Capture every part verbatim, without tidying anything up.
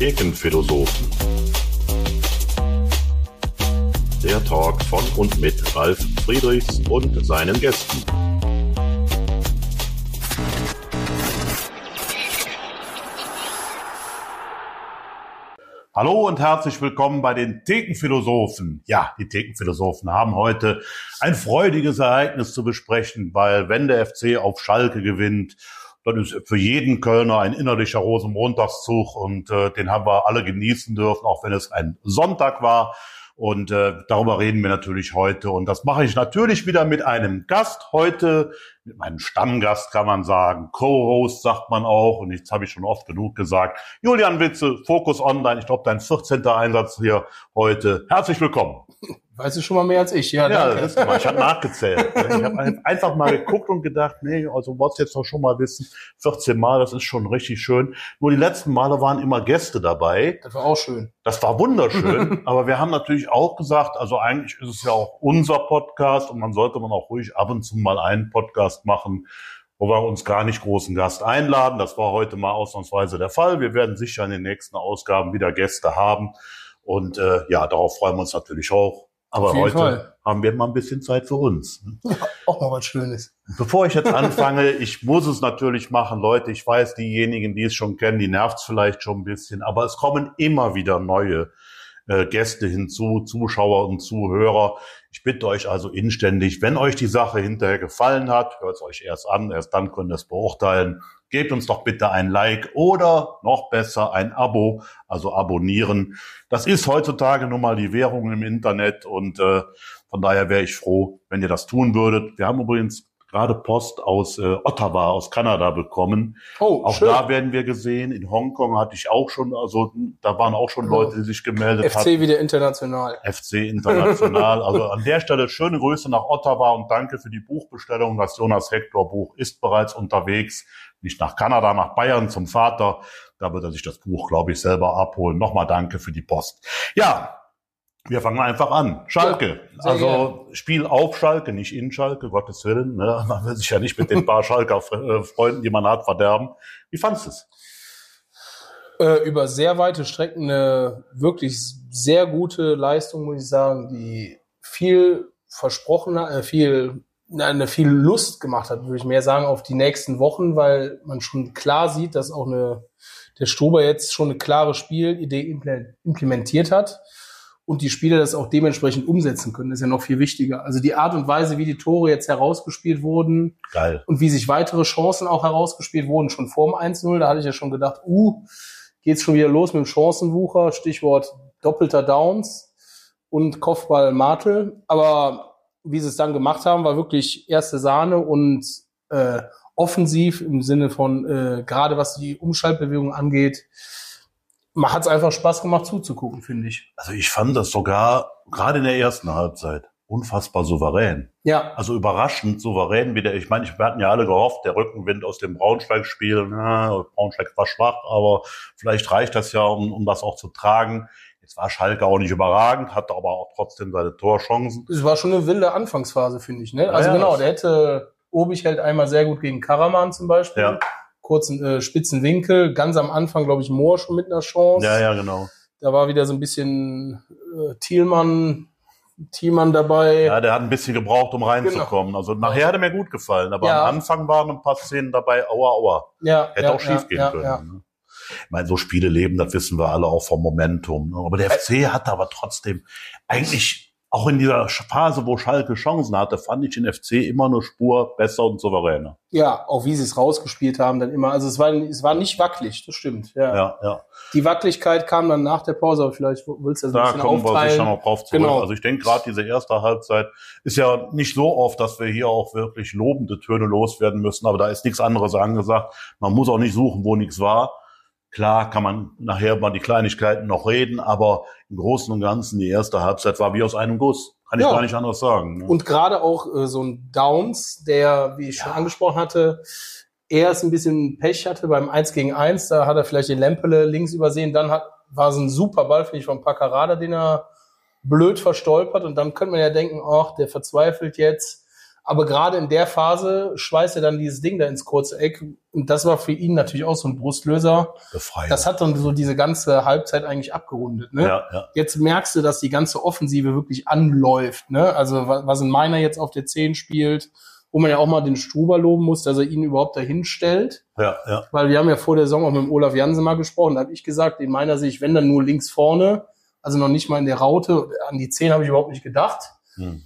Thekenphilosophen. Der Talk von und mit Ralf Friedrichs und seinen Gästen. Hallo und herzlich willkommen bei den Thekenphilosophen. Ja, die Thekenphilosophen haben heute ein freudiges Ereignis zu besprechen, weil wenn der F C auf Schalke gewinnt, dann ist für jeden Kölner ein innerlicher Rosenmontagszug und äh, den haben wir alle genießen dürfen, auch wenn es ein Sonntag war. Und äh, darüber reden wir natürlich heute. Und das mache ich natürlich wieder mit einem Gast heute, mit meinem Stammgast kann man sagen. Co-Host sagt man auch. Und jetzt habe ich schon oft genug gesagt. Julian Witzel, Focus Online. Ich glaube, dein vierzehnter Einsatz hier heute. Herzlich willkommen. Weißt du schon mal mehr als ich? Ja, ja danke. Das ist mal, ich habe nachgezählt. Ich habe einfach mal geguckt und gedacht, nee, also wollt's jetzt doch schon mal wissen. vierzehn Mal, das ist schon richtig schön. Nur die letzten Male waren immer Gäste dabei. Das war auch schön. Das war wunderschön. Aber wir haben natürlich auch gesagt, also eigentlich ist es ja auch unser Podcast und man sollte man auch ruhig ab und zu mal einen Podcast machen, wo wir uns gar nicht großen Gast einladen. Das war heute mal ausnahmsweise der Fall. Wir werden sicher in den nächsten Ausgaben wieder Gäste haben. Und äh, ja, darauf freuen wir uns natürlich auch. Aber heute Fall. haben wir mal ein bisschen Zeit für uns. Ja, auch mal was Schönes. Bevor ich jetzt anfange, ich muss es natürlich machen, Leute. Ich weiß, diejenigen, die es schon kennen, die nervt's vielleicht schon ein bisschen. Aber es kommen immer wieder neue äh, Gäste hinzu, Zuschauer und Zuhörer. Ich bitte euch also inständig, wenn euch die Sache hinterher gefallen hat, hört es euch erst an, erst dann könnt ihr es beurteilen. Gebt uns doch bitte ein Like oder noch besser ein Abo, also abonnieren. Das ist heutzutage nun mal die Währung im Internet und äh, von daher wäre ich froh, wenn ihr das tun würdet. Wir haben übrigens gerade Post aus äh, Ottawa, aus Kanada bekommen. Oh, auch schön. Da werden wir gesehen. In Hongkong hatte ich auch schon, also da waren auch schon Leute, die sich gemeldet F C hatten. F C wieder international. F C international. Also an der Stelle schöne Grüße nach Ottawa und danke für die Buchbestellung. Das Jonas Hector Buch ist bereits unterwegs. Nicht nach Kanada, nach Bayern zum Vater. Da wird er sich das Buch, glaube ich, selber abholen. Nochmal danke für die Post. Ja, wir fangen einfach an. Schalke. Ja, also gerne. Spiel auf Schalke, nicht in Schalke, Gottes Willen. Ne? Man will sich ja nicht mit den paar Schalker Freunden, die man hat, verderben. Wie fandst du es? Äh, über sehr weite Strecken eine wirklich sehr gute Leistung, muss ich sagen, die viel versprochen hat, äh, viel eine viel Lust gemacht hat, würde ich mehr sagen, auf die nächsten Wochen, weil man schon klar sieht, dass auch eine der Struber jetzt schon eine klare Spielidee implementiert hat und die Spieler das auch dementsprechend umsetzen können. Das ist ja noch viel wichtiger. Also die Art und Weise, wie die Tore jetzt herausgespielt wurden. Geil. Und wie sich weitere Chancen auch herausgespielt wurden, schon vor dem eins null, da hatte ich ja schon gedacht, uh, geht's schon wieder los mit dem Chancenwucher, Stichwort doppelter Downs und Kopfball Martel. Aber wie sie es dann gemacht haben, war wirklich erste Sahne und äh, offensiv im Sinne von, äh, gerade was die Umschaltbewegung angeht, man hat es einfach Spaß gemacht zuzugucken, finde ich. Also ich fand das sogar, gerade in der ersten Halbzeit, unfassbar souverän. Ja. Also überraschend souverän wieder. Ich meine, wir hatten ja alle gehofft, der Rückenwind aus dem Braunschweig-Spiel, na, Braunschweig war schwach, aber vielleicht reicht das ja, um, um das auch zu tragen. Jetzt war Schalke auch nicht überragend, hatte aber auch trotzdem seine Torchancen. Es war schon eine wilde Anfangsphase, finde ich. Ne? Also ja, genau, der hätte, Obich hält einmal sehr gut gegen Karaman zum Beispiel. Ja. Kurzen äh, spitzen Winkel, ganz am Anfang, glaube ich, Mohr schon mit einer Chance. Ja, ja, genau. Da war wieder so ein bisschen äh, Thielmann, Thielmann dabei. Ja, der hat ein bisschen gebraucht, um reinzukommen. Genau. Also nachher hat er mir gut gefallen, aber ja. Am Anfang waren ein paar Szenen dabei, aua, aua. Ja, hätte ja, auch schief ja, gehen ja, können. Ja. Ne? Ich meine, so Spiele leben, das wissen wir alle auch vom Momentum. Aber der F C hatte aber trotzdem eigentlich, auch in dieser Phase, wo Schalke Chancen hatte, fand ich den F C immer eine Spur besser und souveräner. Ja, auch wie sie es rausgespielt haben dann immer. Also es war, es war nicht wackelig, das stimmt. Ja, ja. ja. Die Wackeligkeit kam dann nach der Pause, aber vielleicht willst du das ein da bisschen kommen aufteilen. wir sicher noch drauf zurück. Genau. Also ich denke, gerade diese erste Halbzeit ist ja nicht so oft, dass wir hier auch wirklich lobende Töne loswerden müssen, aber da ist nichts anderes angesagt. Man muss auch nicht suchen, wo nichts war. Klar kann man nachher über die Kleinigkeiten noch reden, aber im Großen und Ganzen die erste Halbzeit war wie aus einem Guss. Kann ich ja. gar nicht anders sagen. Ne? Und gerade auch äh, so ein Downs, der, wie ich ja. schon angesprochen hatte, erst ein bisschen Pech hatte beim eins gegen eins. Da hat er vielleicht den Lempele links übersehen. Dann hat, war es ein super Ball, finde ich, von Paccarada, den er blöd verstolpert. Und dann könnte man ja denken, ach, der verzweifelt jetzt. Aber gerade in der Phase schweißt er dann dieses Ding da ins kurze Eck. Und das war für ihn natürlich auch so ein Brustlöser. Befreiung. Das hat dann so diese ganze Halbzeit eigentlich abgerundet. Ne? Ja, ja. Jetzt merkst du, dass die ganze Offensive wirklich anläuft. Ne? Also was in Meiner jetzt auf der zehn spielt, wo man ja auch mal den Struber loben muss, dass er ihn überhaupt dahin stellt. Ja, ja. Weil wir haben ja vor der Saison auch mit dem Olaf Jansen mal gesprochen. Da habe ich gesagt, in meiner Sicht, wenn dann nur links vorne, also noch nicht mal in der Raute, an die zehn habe ich überhaupt nicht gedacht. Hm.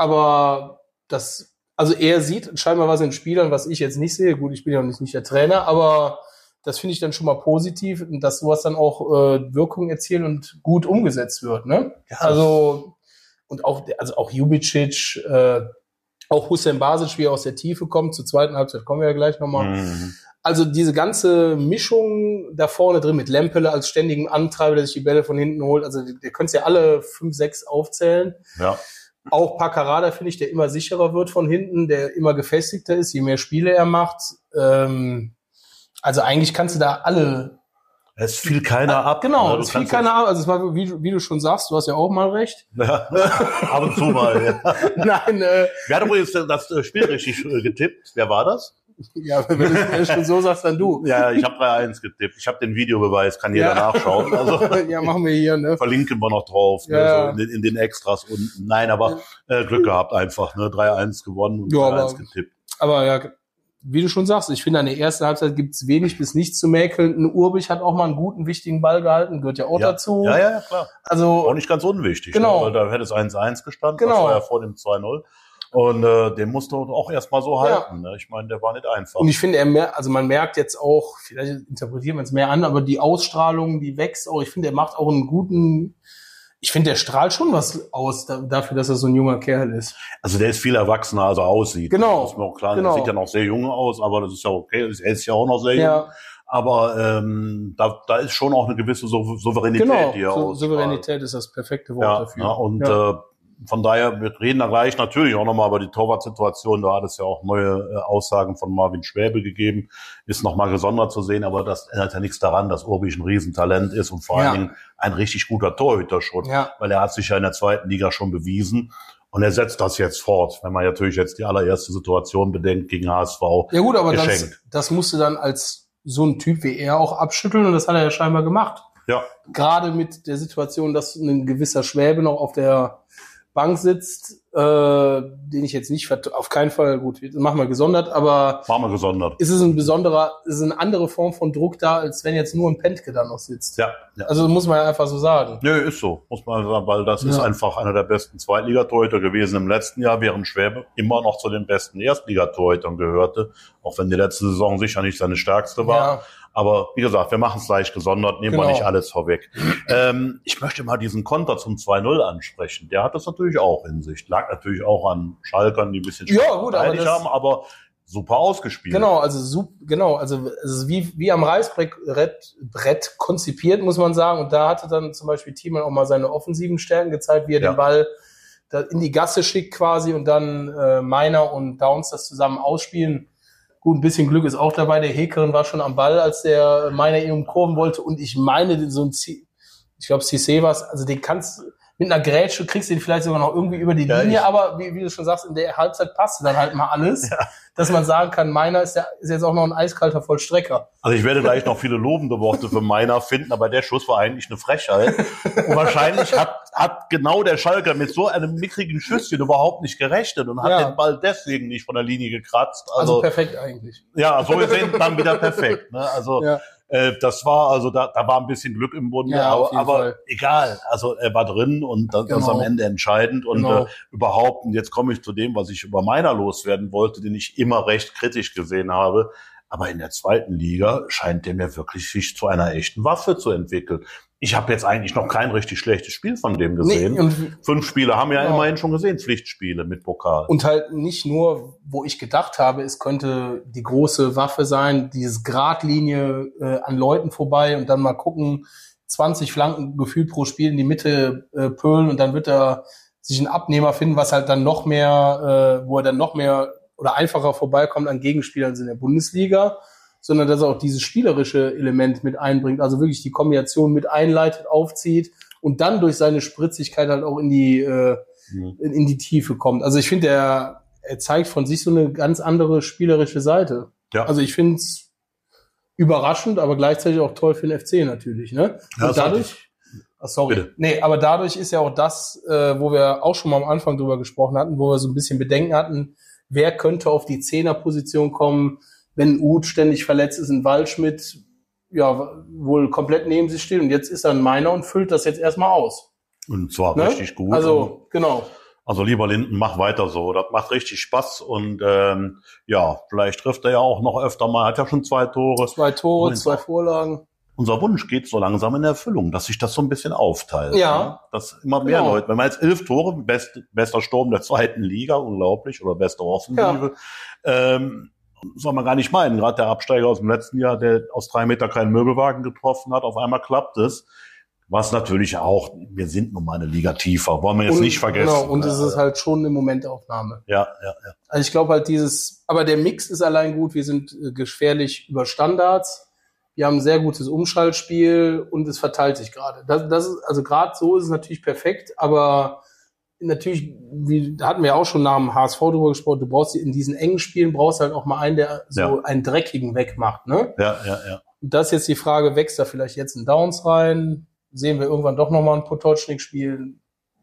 Aber das, also er sieht scheinbar was in Spielern, was ich jetzt nicht sehe. Gut, ich bin ja nicht, nicht der Trainer, aber das finde ich dann schon mal positiv, dass sowas dann auch äh, Wirkung erzielt und gut umgesetzt wird. Ne? Ja. Also und auch, also auch Jubicic, äh, auch Hussein Basic, wie er aus der Tiefe kommt, zur zweiten Halbzeit kommen wir ja gleich nochmal. Mhm. Also diese ganze Mischung da vorne drin mit Lempele als ständigen Antreiber, der sich die Bälle von hinten holt, also ihr könnt ja alle fünf, sechs aufzählen. Ja. Auch Paccarada finde ich, der immer sicherer wird von hinten, der immer gefestigter ist, je mehr Spiele er macht. Ähm, also eigentlich kannst du da alle... Es fiel keiner ab. Genau, es fiel keiner ab. Also es war, wie, wie du schon sagst, du hast ja auch mal recht. Ja, ab und zu mal, ja. Nein, äh... Wer hat übrigens das Spiel richtig getippt? Wer war das? Ja, wenn du es schon so sagst, dann du. Ja, ich habe drei eins getippt. Ich habe den Videobeweis, kann jeder ja. nachschauen. Also, ja, machen wir hier, ne? Verlinken wir noch drauf, ja. ne, so in, in den Extras unten. Nein, aber äh, Glück gehabt einfach, ne? drei eins gewonnen und ja, drei eins getippt. Aber ja, wie du schon sagst, ich finde, an der ersten Halbzeit gibt's wenig bis nichts zu mäkeln. Ein Urbich hat auch mal einen guten, wichtigen Ball gehalten, gehört ja auch ja. dazu. Ja, ja, ja, klar. Also, auch nicht ganz unwichtig, genau. Ne? Weil da hätte es eins eins gestanden, genau. Das war ja vor dem zwei null. Und äh, den musste man auch erstmal so halten. Ja. Ne? Ich meine, der war nicht einfach. Und ich finde, er mehr, also man merkt jetzt auch, vielleicht interpretiert man es mehr an, aber die Ausstrahlung, die wächst auch. Ich finde, er macht auch einen guten, ich finde, der strahlt schon was aus da, dafür, dass er so ein junger Kerl ist. Also der ist viel erwachsener, als er aussieht. Genau. Das ist mir auch klar. Genau. Er sieht ja noch sehr jung aus, aber das ist ja okay. Er ist ja auch noch sehr ja. jung. Aber ähm, da, da ist schon auch eine gewisse Sou- Souveränität, genau. die er so, ausstrahlt. Souveränität ist das perfekte Wort ja, dafür. Ja, und ja. Äh, von daher, wir reden da gleich natürlich auch nochmal über die Torwartsituation. Da hat es ja auch neue äh, Aussagen von Marvin Schwäbe gegeben. Ist nochmal gesondert zu sehen, aber das ändert ja nichts daran, dass Urbich ein Riesentalent ist und vor ja. allen Dingen ein richtig guter Torhüter schon. Ja. Weil er hat sich ja in der zweiten Liga schon bewiesen. Und er setzt das jetzt fort, wenn man natürlich jetzt die allererste Situation bedenkt gegen H S V. Ja gut, aber geschenkt. das, das musste dann als so ein Typ wie er auch abschütteln und das hat er ja scheinbar gemacht. Ja. Gerade mit der Situation, dass ein gewisser Schwäbe noch auf der Bank sitzt, äh, den ich jetzt nicht, vert- auf keinen Fall, gut, das machen wir gesondert, aber machen wir gesondert. Ist es ein besonderer, ist es eine andere Form von Druck da, als wenn jetzt nur ein Pentke da noch sitzt. Ja, ja. Also muss man ja einfach so sagen. Nö, ist so, muss man sagen, weil das ja. ist einfach einer der besten Zweitligatorhüter gewesen im letzten Jahr, während Schwäbe immer noch zu den besten Erstligatorhütern gehörte, auch wenn die letzte Saison sicher nicht seine stärkste war. Ja. Aber wie gesagt, wir machen es gleich gesondert, nehmen genau. wir nicht alles vorweg. ähm, ich möchte mal diesen Konter zum zwei null ansprechen. Der hat das natürlich auch in sich. Lag natürlich auch an Schalkern, die ein bisschen ja, gut, aber das, haben, aber super ausgespielt. Genau, also super, genau, also es ist wie, wie am Reißbrett Brett konzipiert, muss man sagen. Und da hatte dann zum Beispiel Thiemann auch mal seine offensiven Stärken gezeigt, wie er ja. den Ball da in die Gasse schickt quasi und dann äh, Meiner und Downs das zusammen ausspielen. Gut, ein bisschen Glück ist auch dabei. Der Hekerin war schon am Ball, als der Meiner ihn umkurven wollte. Und ich meine, so ein C- ich glaube, Cissé war es, also den kannst mit einer Grätsche kriegst du ihn vielleicht sogar noch irgendwie über die ja, Linie, aber wie, wie du schon sagst, in der Halbzeit passt dann halt mal alles, ja. dass man sagen kann, Meiner ist, ja, ist jetzt auch noch ein eiskalter Vollstrecker. Also ich werde gleich noch viele lobende Worte für Meiner finden, aber der Schuss war eigentlich eine Frechheit. Und wahrscheinlich hat, hat genau der Schalker mit so einem mickrigen Schüsschen überhaupt nicht gerechnet und hat ja. den Ball deswegen nicht von der Linie gekratzt. Also, also perfekt eigentlich. Ja, so gesehen dann wieder perfekt. Ne? Also ja. äh, das war, also da, da war ein bisschen Glück im Bunde, ja, aber, aber egal. Also er war drin und das, genau. das ist am Ende entscheidend. Und genau. äh, überhaupt, und jetzt komme ich zu dem, was ich über Meiner loswerden wollte, den ich immer recht kritisch gesehen habe. Aber in der zweiten Liga scheint der mir wirklich sich zu einer echten Waffe zu entwickeln. Ich habe jetzt eigentlich noch kein richtig schlechtes Spiel von dem gesehen. Nee, Fünf Spiele haben wir ja immerhin schon gesehen, Pflichtspiele mit Pokal. Und halt nicht nur, wo ich gedacht habe, es könnte die große Waffe sein, dieses Gradlinie äh, an Leuten vorbei und dann mal gucken, zwanzig Flanken gefühlt pro Spiel in die Mitte äh, pölen und dann wird er sich einen Abnehmer finden, was halt dann noch mehr, äh, wo er dann noch mehr oder einfacher vorbeikommt an Gegenspielern als in der Bundesliga, sondern dass er auch dieses spielerische Element mit einbringt, also wirklich die Kombination mit einleitet, aufzieht und dann durch seine Spritzigkeit halt auch in die äh, mhm. in, in die Tiefe kommt. Also ich finde, er er zeigt von sich so eine ganz andere spielerische Seite. Ja. Also ich finde es überraschend, aber gleichzeitig auch toll für den F C natürlich, ne? Ja, Und dadurch, ach, sorry, Bitte. nee, aber dadurch ist ja auch das, äh, wo wir auch schon mal am Anfang drüber gesprochen hatten, wo wir so ein bisschen Bedenken hatten, wer könnte auf die Zehnerposition kommen, wenn Uth ständig verletzt ist, ein Waldschmidt ja wohl komplett neben sich steht und jetzt ist er ein Meiner und füllt das jetzt erstmal aus. Und zwar Ne? richtig gut. Also, genau. Also lieber Linden, mach weiter so. Das macht richtig Spaß und ähm, ja, vielleicht trifft er ja auch noch öfter mal. Hat ja schon zwei Tore. Zwei Tore, Und zwei Vorlagen. Unser Wunsch geht so langsam in Erfüllung, dass sich das so ein bisschen aufteilt. Ja. Ne? Dass immer mehr Genau. Leute, wenn man jetzt elf Tore, best, bester Sturm der zweiten Liga, unglaublich, oder beste Offensive, ähm, soll man gar nicht meinen. Gerade der Absteiger aus dem letzten Jahr, der aus drei Meter keinen Möbelwagen getroffen hat, auf einmal klappt es. Was natürlich auch, wir sind nun mal eine Liga tiefer, wollen wir jetzt Und, nicht vergessen. Genau, und es Ja, ist halt schon eine Momentaufnahme. ja, ja, ja. Also ich glaube halt dieses, aber der Mix ist allein gut, wir sind äh, gefährlich über Standards, wir haben ein sehr gutes Umschaltspiel und es verteilt sich gerade. Das, das ist, also gerade so ist es natürlich perfekt, aber natürlich, wie da hatten wir auch schon nach dem H S V drüber gesprochen, du brauchst in diesen engen Spielen brauchst halt auch mal einen, der so Ja. einen dreckigen wegmacht, ne? Ja, ja, ja. Und das ist jetzt die Frage, wächst da vielleicht jetzt ein Downs rein? Sehen wir irgendwann doch nochmal einen Potocznik spielen?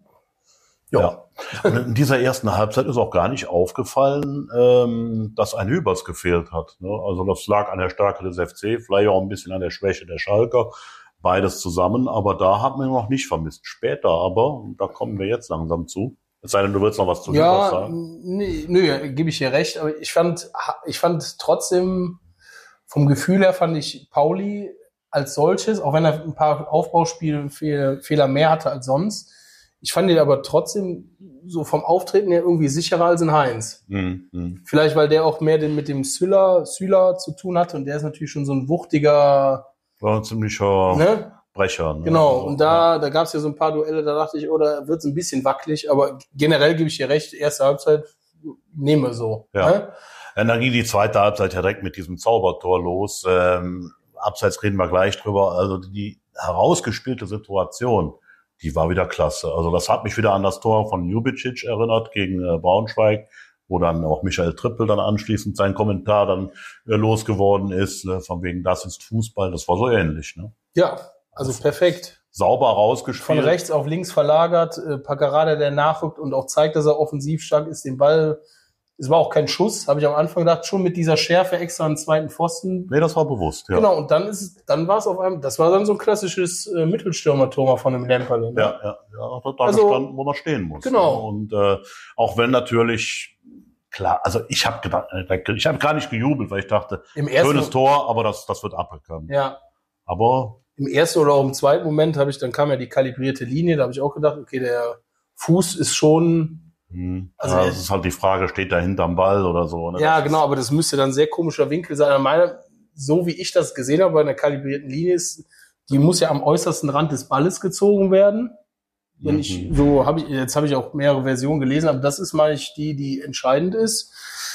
Ja. Und in dieser ersten Halbzeit ist auch gar nicht aufgefallen, ähm, dass ein Hübers gefehlt hat. Ne? Also das lag an der Stärke des F C, vielleicht auch ein bisschen an der Schwäche der Schalker. Beides zusammen, aber da hat man ihn noch nicht vermisst. Später aber, und da kommen wir jetzt langsam zu. Es sei denn, du willst noch was zu Hübers Ja, sagen. nee, nö, gebe ich dir recht, aber ich fand, ich fand trotzdem, vom Gefühl her fand ich Pauli als solches, auch wenn er ein paar Aufbauspielfehler mehr hatte als sonst, ich fand ihn aber trotzdem so vom Auftreten her irgendwie sicherer als in Heinz. Mhm. Mhm. Vielleicht, weil der auch mehr den, mit dem Süler, Süler zu tun hatte und der ist natürlich schon so ein wuchtiger, War ein ziemlicher ne? Brecher. Ne? Genau, Also, und da, da gab es ja so ein paar Duelle, da dachte ich, oh, da wird es ein bisschen wackelig, aber generell gebe ich dir recht, erste Halbzeit nehmen wir so. Ja. Ne? Ja, dann ging die zweite Halbzeit direkt mit diesem Zaubertor los. Ähm, Abseits reden wir gleich drüber. Also die herausgespielte Situation, die war wieder klasse. Also das hat mich wieder an das Tor von Ljubicic erinnert gegen äh, Braunschweig, wo dann auch Michael Trippel dann anschließend sein Kommentar dann äh, losgeworden ist, ne, von wegen, das ist Fußball. Das war so ähnlich. Ne? Ja, also perfekt. Sauber rausgespielt. Von rechts auf links verlagert, äh, Paccarada, der nachrückt und auch zeigt, dass er offensiv stark ist, den Ball. Es war auch kein Schuss, habe ich am Anfang gedacht, schon mit dieser Schärfe extra einen zweiten Pfosten. Nee, das war bewusst, ja. Genau, und dann ist es, dann war es auf einmal, das war dann so ein klassisches äh, Mittelstürmer-Tor von einem Lemperle. Ne? Ja, ja, ja, hat da Also, gestanden, wo man stehen muss. genau. Und äh, auch wenn natürlich, klar, also ich habe gedacht, ich habe gar nicht gejubelt, weil ich dachte, Im ersten, schönes Tor, aber das, das wird aberkannt. ja, Aber im ersten oder auch im zweiten Moment habe ich, dann kam ja die kalibrierte Linie, da habe ich auch gedacht, okay, der Fuß ist schon, hm, Also, ja, es ist halt die Frage, steht er hinterm Ball oder so. Ne? ja, Das genau, ist, aber das müsste dann ein sehr komischer Winkel sein. An meiner, so wie ich das gesehen habe bei einer kalibrierten Linie ist, die muss ja am äußersten Rand des Balles gezogen werden. Wenn ich, Mhm. so habe ich, jetzt habe ich auch mehrere Versionen gelesen, aber das ist, meine ich, die, die entscheidend ist.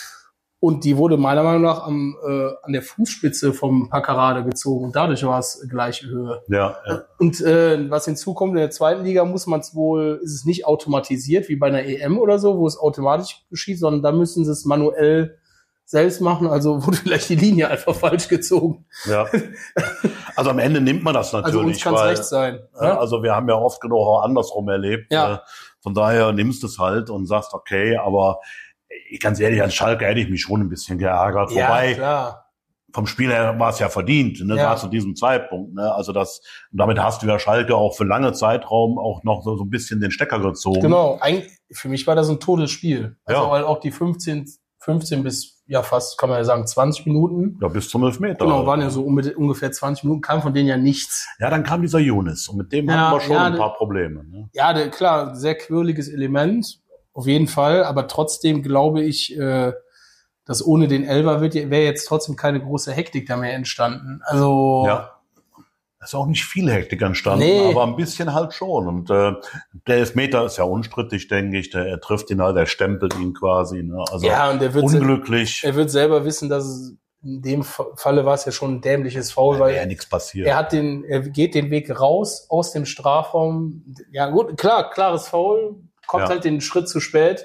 Und die wurde meiner Meinung nach am, äh, an der Fußspitze vom Paccarada gezogen und dadurch war es gleiche Höhe. Ja, ja. Und äh, was hinzukommt, in der zweiten Liga muss man es wohl, ist es nicht automatisiert wie bei einer E M oder so, wo es automatisch geschieht, sondern da müssen sie es manuell selbst machen. Also wurde vielleicht die Linie einfach falsch gezogen. ja. Also am Ende nimmt man das Also uns natürlich, kann es weil, recht sein. äh, Ne? also wir haben ja oft genug auch andersrum erlebt. Ja. Äh, von daher nimmst du es halt und sagst, okay, aber ich, ganz ehrlich, als Schalke hätte ich mich schon ein bisschen geärgert. Ja, Wobei, klar. vom Spiel her war es ja verdient, ne, Ja. war zu diesem Zeitpunkt. Ne? Also das, und damit hast du ja Schalke auch für lange Zeitraum auch noch so, so ein bisschen den Stecker gezogen. Genau. Eigentlich, für mich war das ein totes Spiel. Also Ja. weil auch die fünfzehn, fünfzehn bis, ja fast, kann man ja sagen, zwanzig Minuten. Ja, bis zum Elfmeter. Genau, waren ja so um, ungefähr zwanzig Minuten, kam von denen ja nichts. Ja, dann kam dieser Younes und mit dem Ja, hatten wir schon ja, ein der- paar Probleme. Ne? Ja, der, klar, sehr quirliges Element, auf jeden Fall, aber trotzdem glaube ich, äh, dass ohne den Elfer wird wäre jetzt trotzdem keine große Hektik da mehr entstanden. Also Ja. Es ist auch nicht viel Hektik entstanden, Nee. aber ein bisschen halt schon. Und äh, der Elfmeter ist ja unstrittig, denke ich. Der, er trifft ihn halt, er stempelt ihn quasi. Ne? Also ja, und der wird, unglücklich. er wird selber wissen, dass es in dem Falle war es ja schon ein dämliches Foul, Da weil wäre ja nichts passiert. er hat den, er geht den Weg raus aus dem Strafraum. Ja gut, klar, klares Foul, kommt Ja. halt den Schritt zu spät.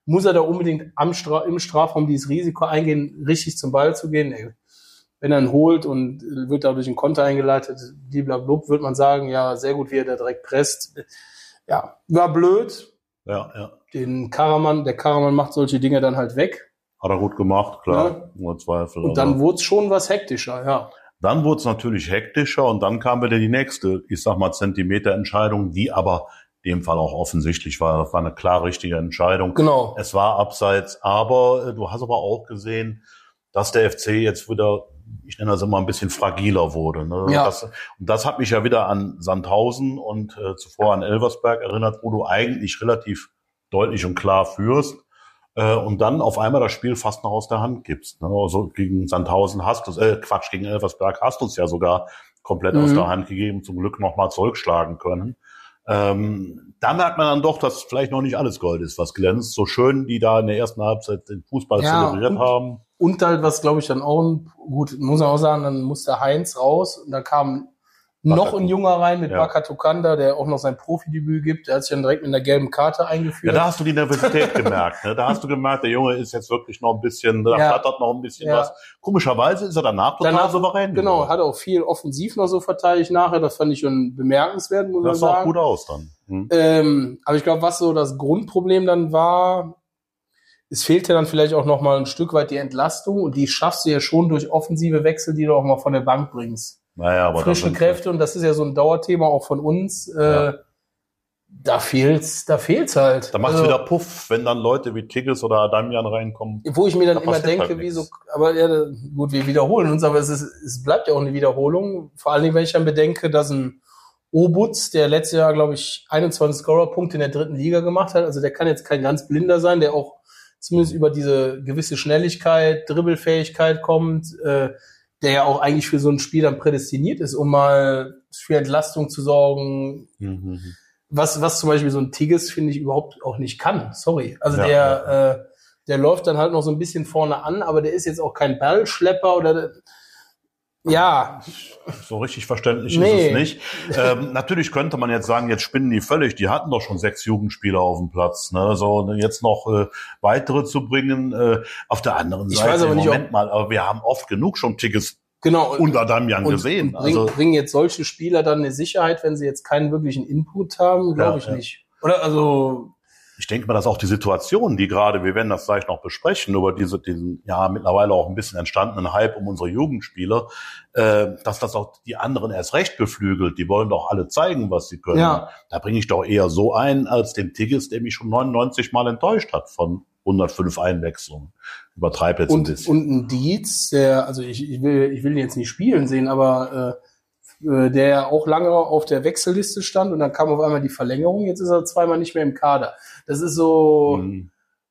muss er da unbedingt am Stra- im Strafraum dieses Risiko eingehen, richtig zum Ball zu gehen? Ey, wenn er ihn holt und wird dadurch ein Konter eingeleitet, blablabla, wird man sagen, ja, sehr gut, wie er da direkt presst. Ja, war blöd. Ja, ja. Den Karaman, der Karaman macht solche Dinge dann halt weg. Hat er gut gemacht, klar. Ja. Nur Zweifel. Und dann wurde es schon was hektischer, ja. Dann wurde es natürlich hektischer und dann kam wieder die nächste, ich sag mal, Zentimeterentscheidung, die aber in dem Fall auch offensichtlich war. Das war eine klar richtige Entscheidung. Genau. Es war abseits, aber äh, du hast aber auch gesehen, dass der F C jetzt wieder, ich nenne das immer, ein bisschen fragiler wurde. Ne? Ja. Das, und das hat mich ja wieder an Sandhausen und äh, zuvor an Elversberg erinnert, wo du eigentlich relativ deutlich und klar führst äh, und dann auf einmal das Spiel fast noch aus der Hand gibst. Ne? Also gegen Sandhausen hast du äh, Quatsch, gegen Elversberg hast du es ja sogar komplett mhm. aus der Hand gegeben, zum Glück nochmal zurückschlagen können. Ähm, da merkt man dann doch, dass vielleicht noch nicht alles Gold ist, was glänzt. So schön, die da in der ersten Halbzeit den Fußball ja, zelebriert und, haben. Und halt, was glaube ich dann auch, gut, muss man auch sagen, dann musste Heinz raus und da kam noch ein Junger rein mit ja. Baka Tukanda, der auch noch sein Profidebüt gibt. Der hat sich dann direkt mit einer gelben Karte eingeführt. Ja, da hast du die Nervosität gemerkt. Ne? Da hast du gemerkt, der Junge ist jetzt wirklich noch ein bisschen, da ja. flattert noch ein bisschen ja. was. Komischerweise ist er danach total danach, souverän. Genau, geworden. Hat auch viel offensiv noch so verteidigt nachher. Das fand ich schon bemerkenswert, muss man sagen. Das sah auch gut aus dann. Hm. Ähm, aber ich glaube, was so das Grundproblem dann war, es fehlte dann vielleicht auch noch mal ein Stück weit die Entlastung und die schaffst du ja schon durch offensive Wechsel, die du auch mal von der Bank bringst. Naja, aber frische Kräfte und das ist ja so ein Dauerthema auch von uns. Ja. Äh, da fehlt's, da fehlt's halt. Da macht's also, wieder Puff, wenn dann Leute wie Tigges oder Adamian reinkommen. Wo ich mir dann da immer denke, halt wie so, aber ja, gut, wir wiederholen uns, aber es ist, es bleibt ja auch eine Wiederholung. Vor allen Dingen, wenn ich dann bedenke, dass ein Obutz, der letztes Jahr, glaube ich, einundzwanzig Scorerpunkte in der dritten Liga gemacht hat, also der kann jetzt kein ganz Blinder sein, der auch zumindest über diese gewisse Schnelligkeit, Dribbelfähigkeit kommt, äh, der ja auch eigentlich für so ein Spiel dann prädestiniert ist, um mal für Entlastung zu sorgen. Mhm. Was, was zum Beispiel so ein Tigges, finde ich, überhaupt auch nicht kann. Sorry. Also ja, der, ja. Äh, der läuft dann halt noch so ein bisschen vorne an, aber der ist jetzt auch kein Ballschlepper oder, ja. So richtig verständlich nee. ist es nicht. Ähm, natürlich könnte man jetzt sagen, jetzt spinnen die völlig. Die hatten doch schon sechs Jugendspieler auf dem Platz. Ne? So jetzt noch äh, weitere zu bringen. Äh, auf der anderen ich Seite, weiß aber nicht, Moment mal, aber wir haben oft genug schon Tigges genau, und Adamian und, gesehen. Und bring, also bringen jetzt solche Spieler dann eine Sicherheit, wenn sie jetzt keinen wirklichen Input haben? Glaube ja, ich ja. nicht. Oder also ich denke mal, dass auch die Situation, die gerade, wir werden das gleich noch besprechen, über diese, diesen, ja, mittlerweile auch ein bisschen entstandenen Hype um unsere Jugendspieler, äh, dass das auch die anderen erst recht beflügelt. Die wollen doch alle zeigen, was sie können. Ja. Da bringe ich doch eher so ein, als den Tigges, der mich schon neunundneunzig Mal enttäuscht hat von hundertfünf Einwechslungen. Übertreib jetzt und, ein bisschen. Und ein Dietz, der, also ich, ich will, ich will ihn jetzt nicht spielen sehen, aber, äh, der auch lange auf der Wechselliste stand und dann kam auf einmal die Verlängerung, jetzt ist er zweimal nicht mehr im Kader. Das ist so, mhm.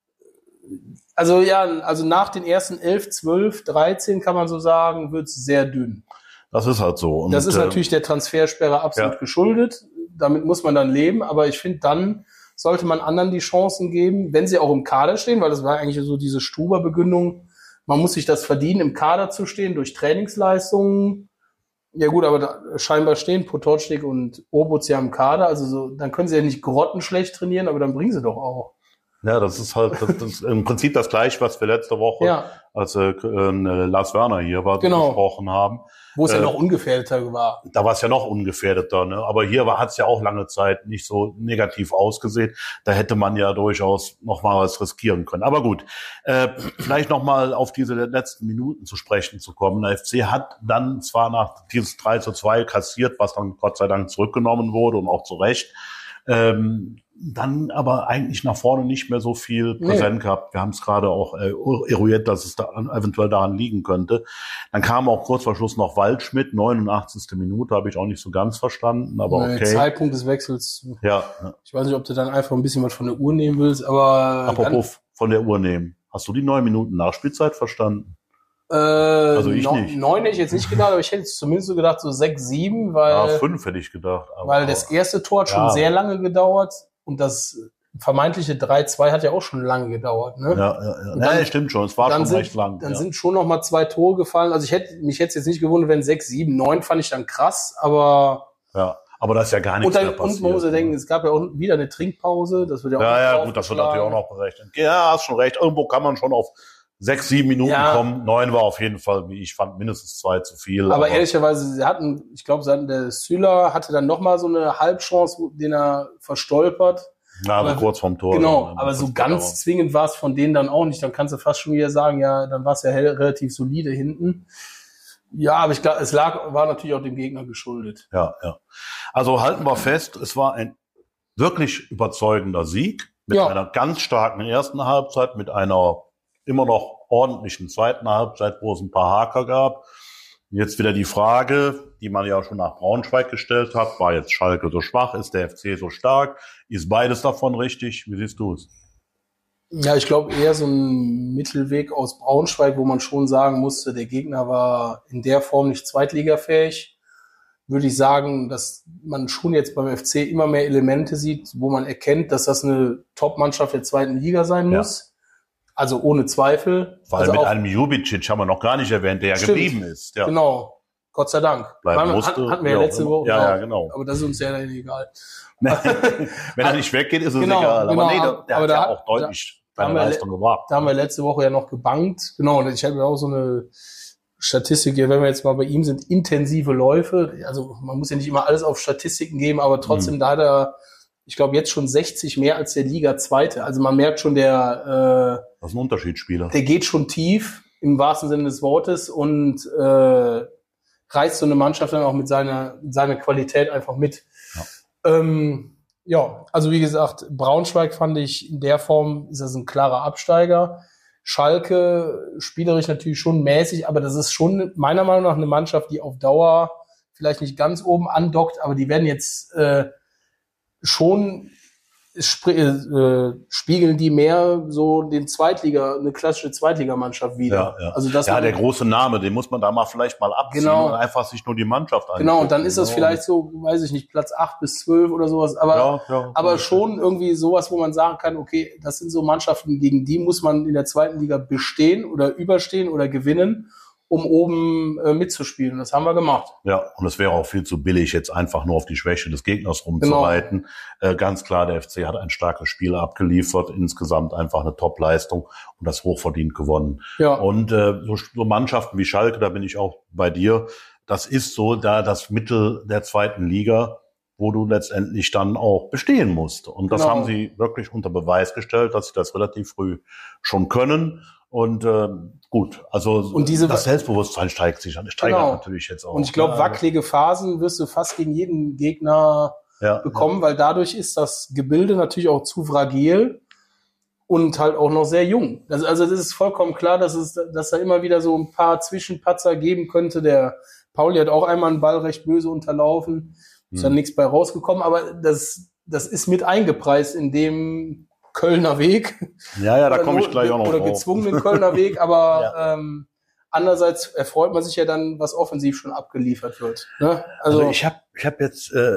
also ja, also nach den ersten elf, zwölf, dreizehn kann man so sagen, wird's sehr dünn. Das ist halt so. Und das ist natürlich der Transfersperre absolut ja. geschuldet, damit muss man dann leben, aber ich finde, dann sollte man anderen die Chancen geben, wenn sie auch im Kader stehen, weil das war eigentlich so diese Stuber-Begründung, man muss sich das verdienen, im Kader zu stehen durch Trainingsleistungen. Ja gut, aber da scheinbar stehen Potočnik und Obutz ja im Kader, also so, dann können sie ja nicht grottenschlecht trainieren, aber dann bringen sie doch auch. Ja, das ist halt das ist im Prinzip das Gleiche, was wir letzte Woche, ja. als äh, äh, Lars Werner hier war, genau. gesprochen haben. Wo es äh, ja noch ungefährdeter war. Da war es ja noch ungefährdeter, ne? Aber hier hat es ja auch lange Zeit nicht so negativ ausgesehen. Da hätte man ja durchaus noch mal was riskieren können. Aber gut, äh, vielleicht noch mal auf diese letzten Minuten zu sprechen zu kommen. Der F C hat dann zwar nach dieses drei zu zwei kassiert, was dann Gott sei Dank zurückgenommen wurde und auch zu Recht, ähm, dann aber eigentlich nach vorne nicht mehr so viel präsent nee. gehabt. Wir haben es gerade auch äh, eruiert, dass es da eventuell daran liegen könnte. Dann kam auch kurz vor Schluss noch Waldschmidt, neunundachtzigste Minute, habe ich auch nicht so ganz verstanden, aber nee, okay. Zeitpunkt des Wechsels. Ja, ja. Ich weiß nicht, ob du dann einfach ein bisschen was von der Uhr nehmen willst, aber... Apropos von der Uhr nehmen. Hast du die neun Minuten Nachspielzeit verstanden? Äh, also ich no, nicht. Neun hätte ich jetzt nicht gedacht, aber ich hätte zumindest so gedacht, so sechs, sieben, weil... Ja, fünf hätte ich gedacht. Aber weil das erste Tor hat schon ja. sehr lange gedauert und das vermeintliche drei zwei hat ja auch schon lange gedauert. Ne? Ja, ja, ja. Dann, ja, stimmt schon. Es war schon sind, recht lang. Dann ja. sind schon noch mal zwei Tore gefallen. Also ich hätte mich hätte jetzt nicht gewundert, wenn sechs, sieben, neun fand ich dann krass, aber... Ja. Aber das ist ja gar nichts und dann, mehr passiert. Und man muss ja denken, es gab ja auch wieder eine Trinkpause. Das wird ja auch Ja, ja, gut, das wird natürlich auch noch berechnet. Ja, hast schon recht. Irgendwo kann man schon auf sechs, sieben Minuten ja. kommen. Neun war auf jeden Fall, wie ich fand, mindestens zwei zu viel. Aber, aber ehrlicherweise, sie hatten, ich glaube, der Süler hatte dann nochmal so eine Halbchance, den er verstolpert. Ja, aber kurz vorm Tor. Genau, aber so ganz Tor. zwingend war es von denen dann auch nicht. Dann kannst du fast schon wieder sagen, ja, dann war es ja relativ solide hinten. Ja, aber ich glaube, es lag, war natürlich auch dem Gegner geschuldet. Ja, ja. Also halten wir fest, es war ein wirklich überzeugender Sieg mit ja. einer ganz starken ersten Halbzeit, mit einer immer noch ordentlichen zweiten Halbzeit, wo es ein paar Haker gab. Jetzt wieder die Frage, die man ja schon nach Braunschweig gestellt hat, war jetzt Schalke so schwach, ist der F C so stark? Ist beides davon richtig? Wie siehst du es? Ja, ich glaube eher so ein Mittelweg aus Braunschweig, wo man schon sagen musste, der Gegner war in der Form nicht zweitligafähig. Würde ich sagen, dass man schon jetzt beim F C immer mehr Elemente sieht, wo man erkennt, dass das eine Top-Mannschaft der zweiten Liga sein muss. Ja. Also ohne Zweifel. Weil also mit auch, einem Jubicic haben wir noch gar nicht erwähnt, der ja stimmt, geblieben ist. Ja. Genau, Gott sei Dank. Bleiben Weil, musste, hat, hatten wir ja letzte Woche. Ja, ja, genau. Aber das ist uns ja dann egal. Wenn er nicht weggeht, ist es genau, egal. Genau, aber nee, der, der aber hat da, ja auch deutlich da, seine Leistung gebracht. Da haben wir letzte Woche ja noch gebankt. Genau, und ich habe ja auch so eine Statistik hier, wenn wir jetzt mal bei ihm sind, intensive Läufe. Also man muss ja nicht immer alles auf Statistiken geben, aber trotzdem, mhm. da hat er, ich glaube, jetzt schon sechzig mehr als der Liga-Zweite. Also man merkt schon, der äh, das ist ein Unterschiedsspieler. Der geht schon tief, im wahrsten Sinne des Wortes, und äh, reißt so eine Mannschaft dann auch mit seiner, seiner Qualität einfach mit. Ja. Ähm, ja, also wie gesagt, Braunschweig fand ich in der Form, ist das ein klarer Absteiger. Schalke spielerisch natürlich schon mäßig, aber das ist schon meiner Meinung nach eine Mannschaft, die auf Dauer vielleicht nicht ganz oben andockt, aber die werden jetzt äh, schon sp- äh, spiegeln die mehr so den Zweitliga, eine klassische Zweitligamannschaft wieder. Ja, ja. Also das ja, der große Name, den muss man da mal vielleicht mal abziehen genau. und einfach sich nur die Mannschaft angucken. Genau, und dann ist das genau. vielleicht so, weiß ich nicht, Platz acht bis zwölf oder sowas, aber, ja, ja, aber schon irgendwie sowas, wo man sagen kann, okay, das sind so Mannschaften, gegen die muss man in der zweiten Liga bestehen oder überstehen oder gewinnen, um oben äh, mitzuspielen. Und das haben wir gemacht. Ja, und es wäre auch viel zu billig, jetzt einfach nur auf die Schwäche des Gegners rumzureiten. Genau. Äh, ganz klar, der F C hat ein starkes Spiel abgeliefert, insgesamt einfach eine Top-Leistung und das hochverdient gewonnen. Ja. Und äh, so, so Mannschaften wie Schalke, da bin ich auch bei dir, das ist so da das Mittel der zweiten Liga, wo du letztendlich dann auch bestehen musst. Und das genau. haben sie wirklich unter Beweis gestellt, dass sie das relativ früh schon können. Und äh, gut, also und diese, das Selbstbewusstsein steigt sich an. Steigert genau. natürlich jetzt auch. Und ich glaube, wackelige Phasen wirst du fast gegen jeden Gegner ja, bekommen, ja. weil dadurch ist das Gebilde natürlich auch zu fragil und halt auch noch sehr jung. Also, also das ist vollkommen klar, dass es, dass da immer wieder so ein paar Zwischenpatzer geben könnte. Der Pauli hat auch einmal einen Ball recht böse unterlaufen, ist hm. dann nichts bei rausgekommen, aber das, das ist mit eingepreist in dem Kölner Weg. Ja, ja, da komme ich gleich auch noch Oder drauf. gezwungenen Kölner Weg, aber ja. ähm, andererseits erfreut man sich ja dann, was offensiv schon abgeliefert wird. Ne? Also, also ich habe ich hab jetzt, äh,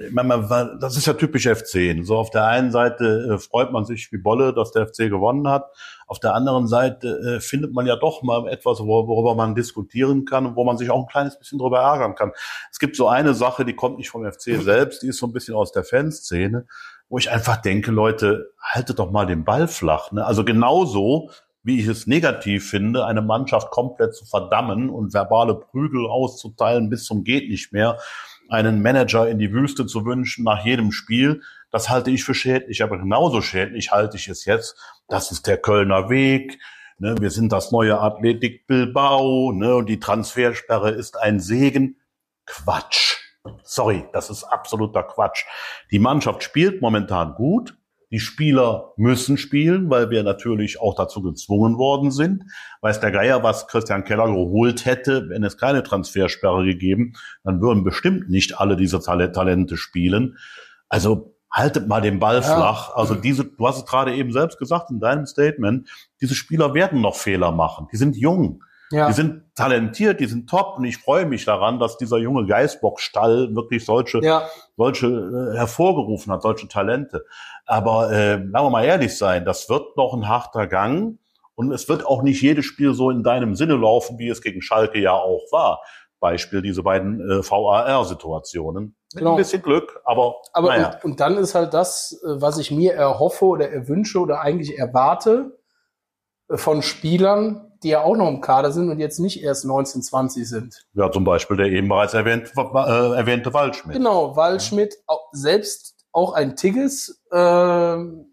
man, das ist ja typisch F C. So auf der einen Seite äh, freut man sich wie Bolle, dass der F C gewonnen hat. Auf der anderen Seite äh, findet man ja doch mal etwas, worüber man diskutieren kann und wo man sich auch ein kleines bisschen drüber ärgern kann. Es gibt so eine Sache, die kommt nicht vom F C selbst, die ist so ein bisschen aus der Fanszene, wo ich einfach denke, Leute, haltet doch mal den Ball flach. Ne? Also genauso, wie ich es negativ finde, eine Mannschaft komplett zu verdammen und verbale Prügel auszuteilen bis zum geht nicht mehr, einen Manager in die Wüste zu wünschen nach jedem Spiel, das halte ich für schädlich. Aber genauso schädlich halte ich es jetzt. Das ist der Kölner Weg. Ne? Wir sind das neue Athletic Bilbao. Ne? Und die Transfersperre ist ein Segen. Quatsch. Sorry, das ist absoluter Quatsch. Die Mannschaft spielt momentan gut. Die Spieler müssen spielen, weil wir natürlich auch dazu gezwungen worden sind. Weiß der Geier, was Christian Keller geholt hätte, wenn es keine Transfersperre gegeben, dann würden bestimmt nicht alle diese Talente spielen. Also haltet mal den Ball ja. flach. Also diese, du hast es gerade eben selbst gesagt in deinem Statement, diese Spieler werden noch Fehler machen. Die sind jung. Ja. Die sind talentiert, die sind top und ich freue mich daran, dass dieser junge Geißbock-Stall wirklich solche, ja. solche äh, hervorgerufen hat, solche Talente. Aber äh, lassen wir mal ehrlich sein, das wird noch ein harter Gang und es wird auch nicht jedes Spiel so in deinem Sinne laufen, wie es gegen Schalke ja auch war. Beispiel diese beiden äh, V A R-Situationen. Mit Genau. ein bisschen Glück, aber, Aber naja. und, und dann ist halt das, äh, was ich mir erhoffe oder erwünsche oder eigentlich erwarte äh, von Spielern, die ja auch noch im Kader sind und jetzt nicht erst neunzehn, zwanzig sind. Ja, zum Beispiel der eben bereits erwähnt, äh, erwähnte Waldschmidt. Genau, Waldschmidt, auch, selbst auch ein Tigges, äh,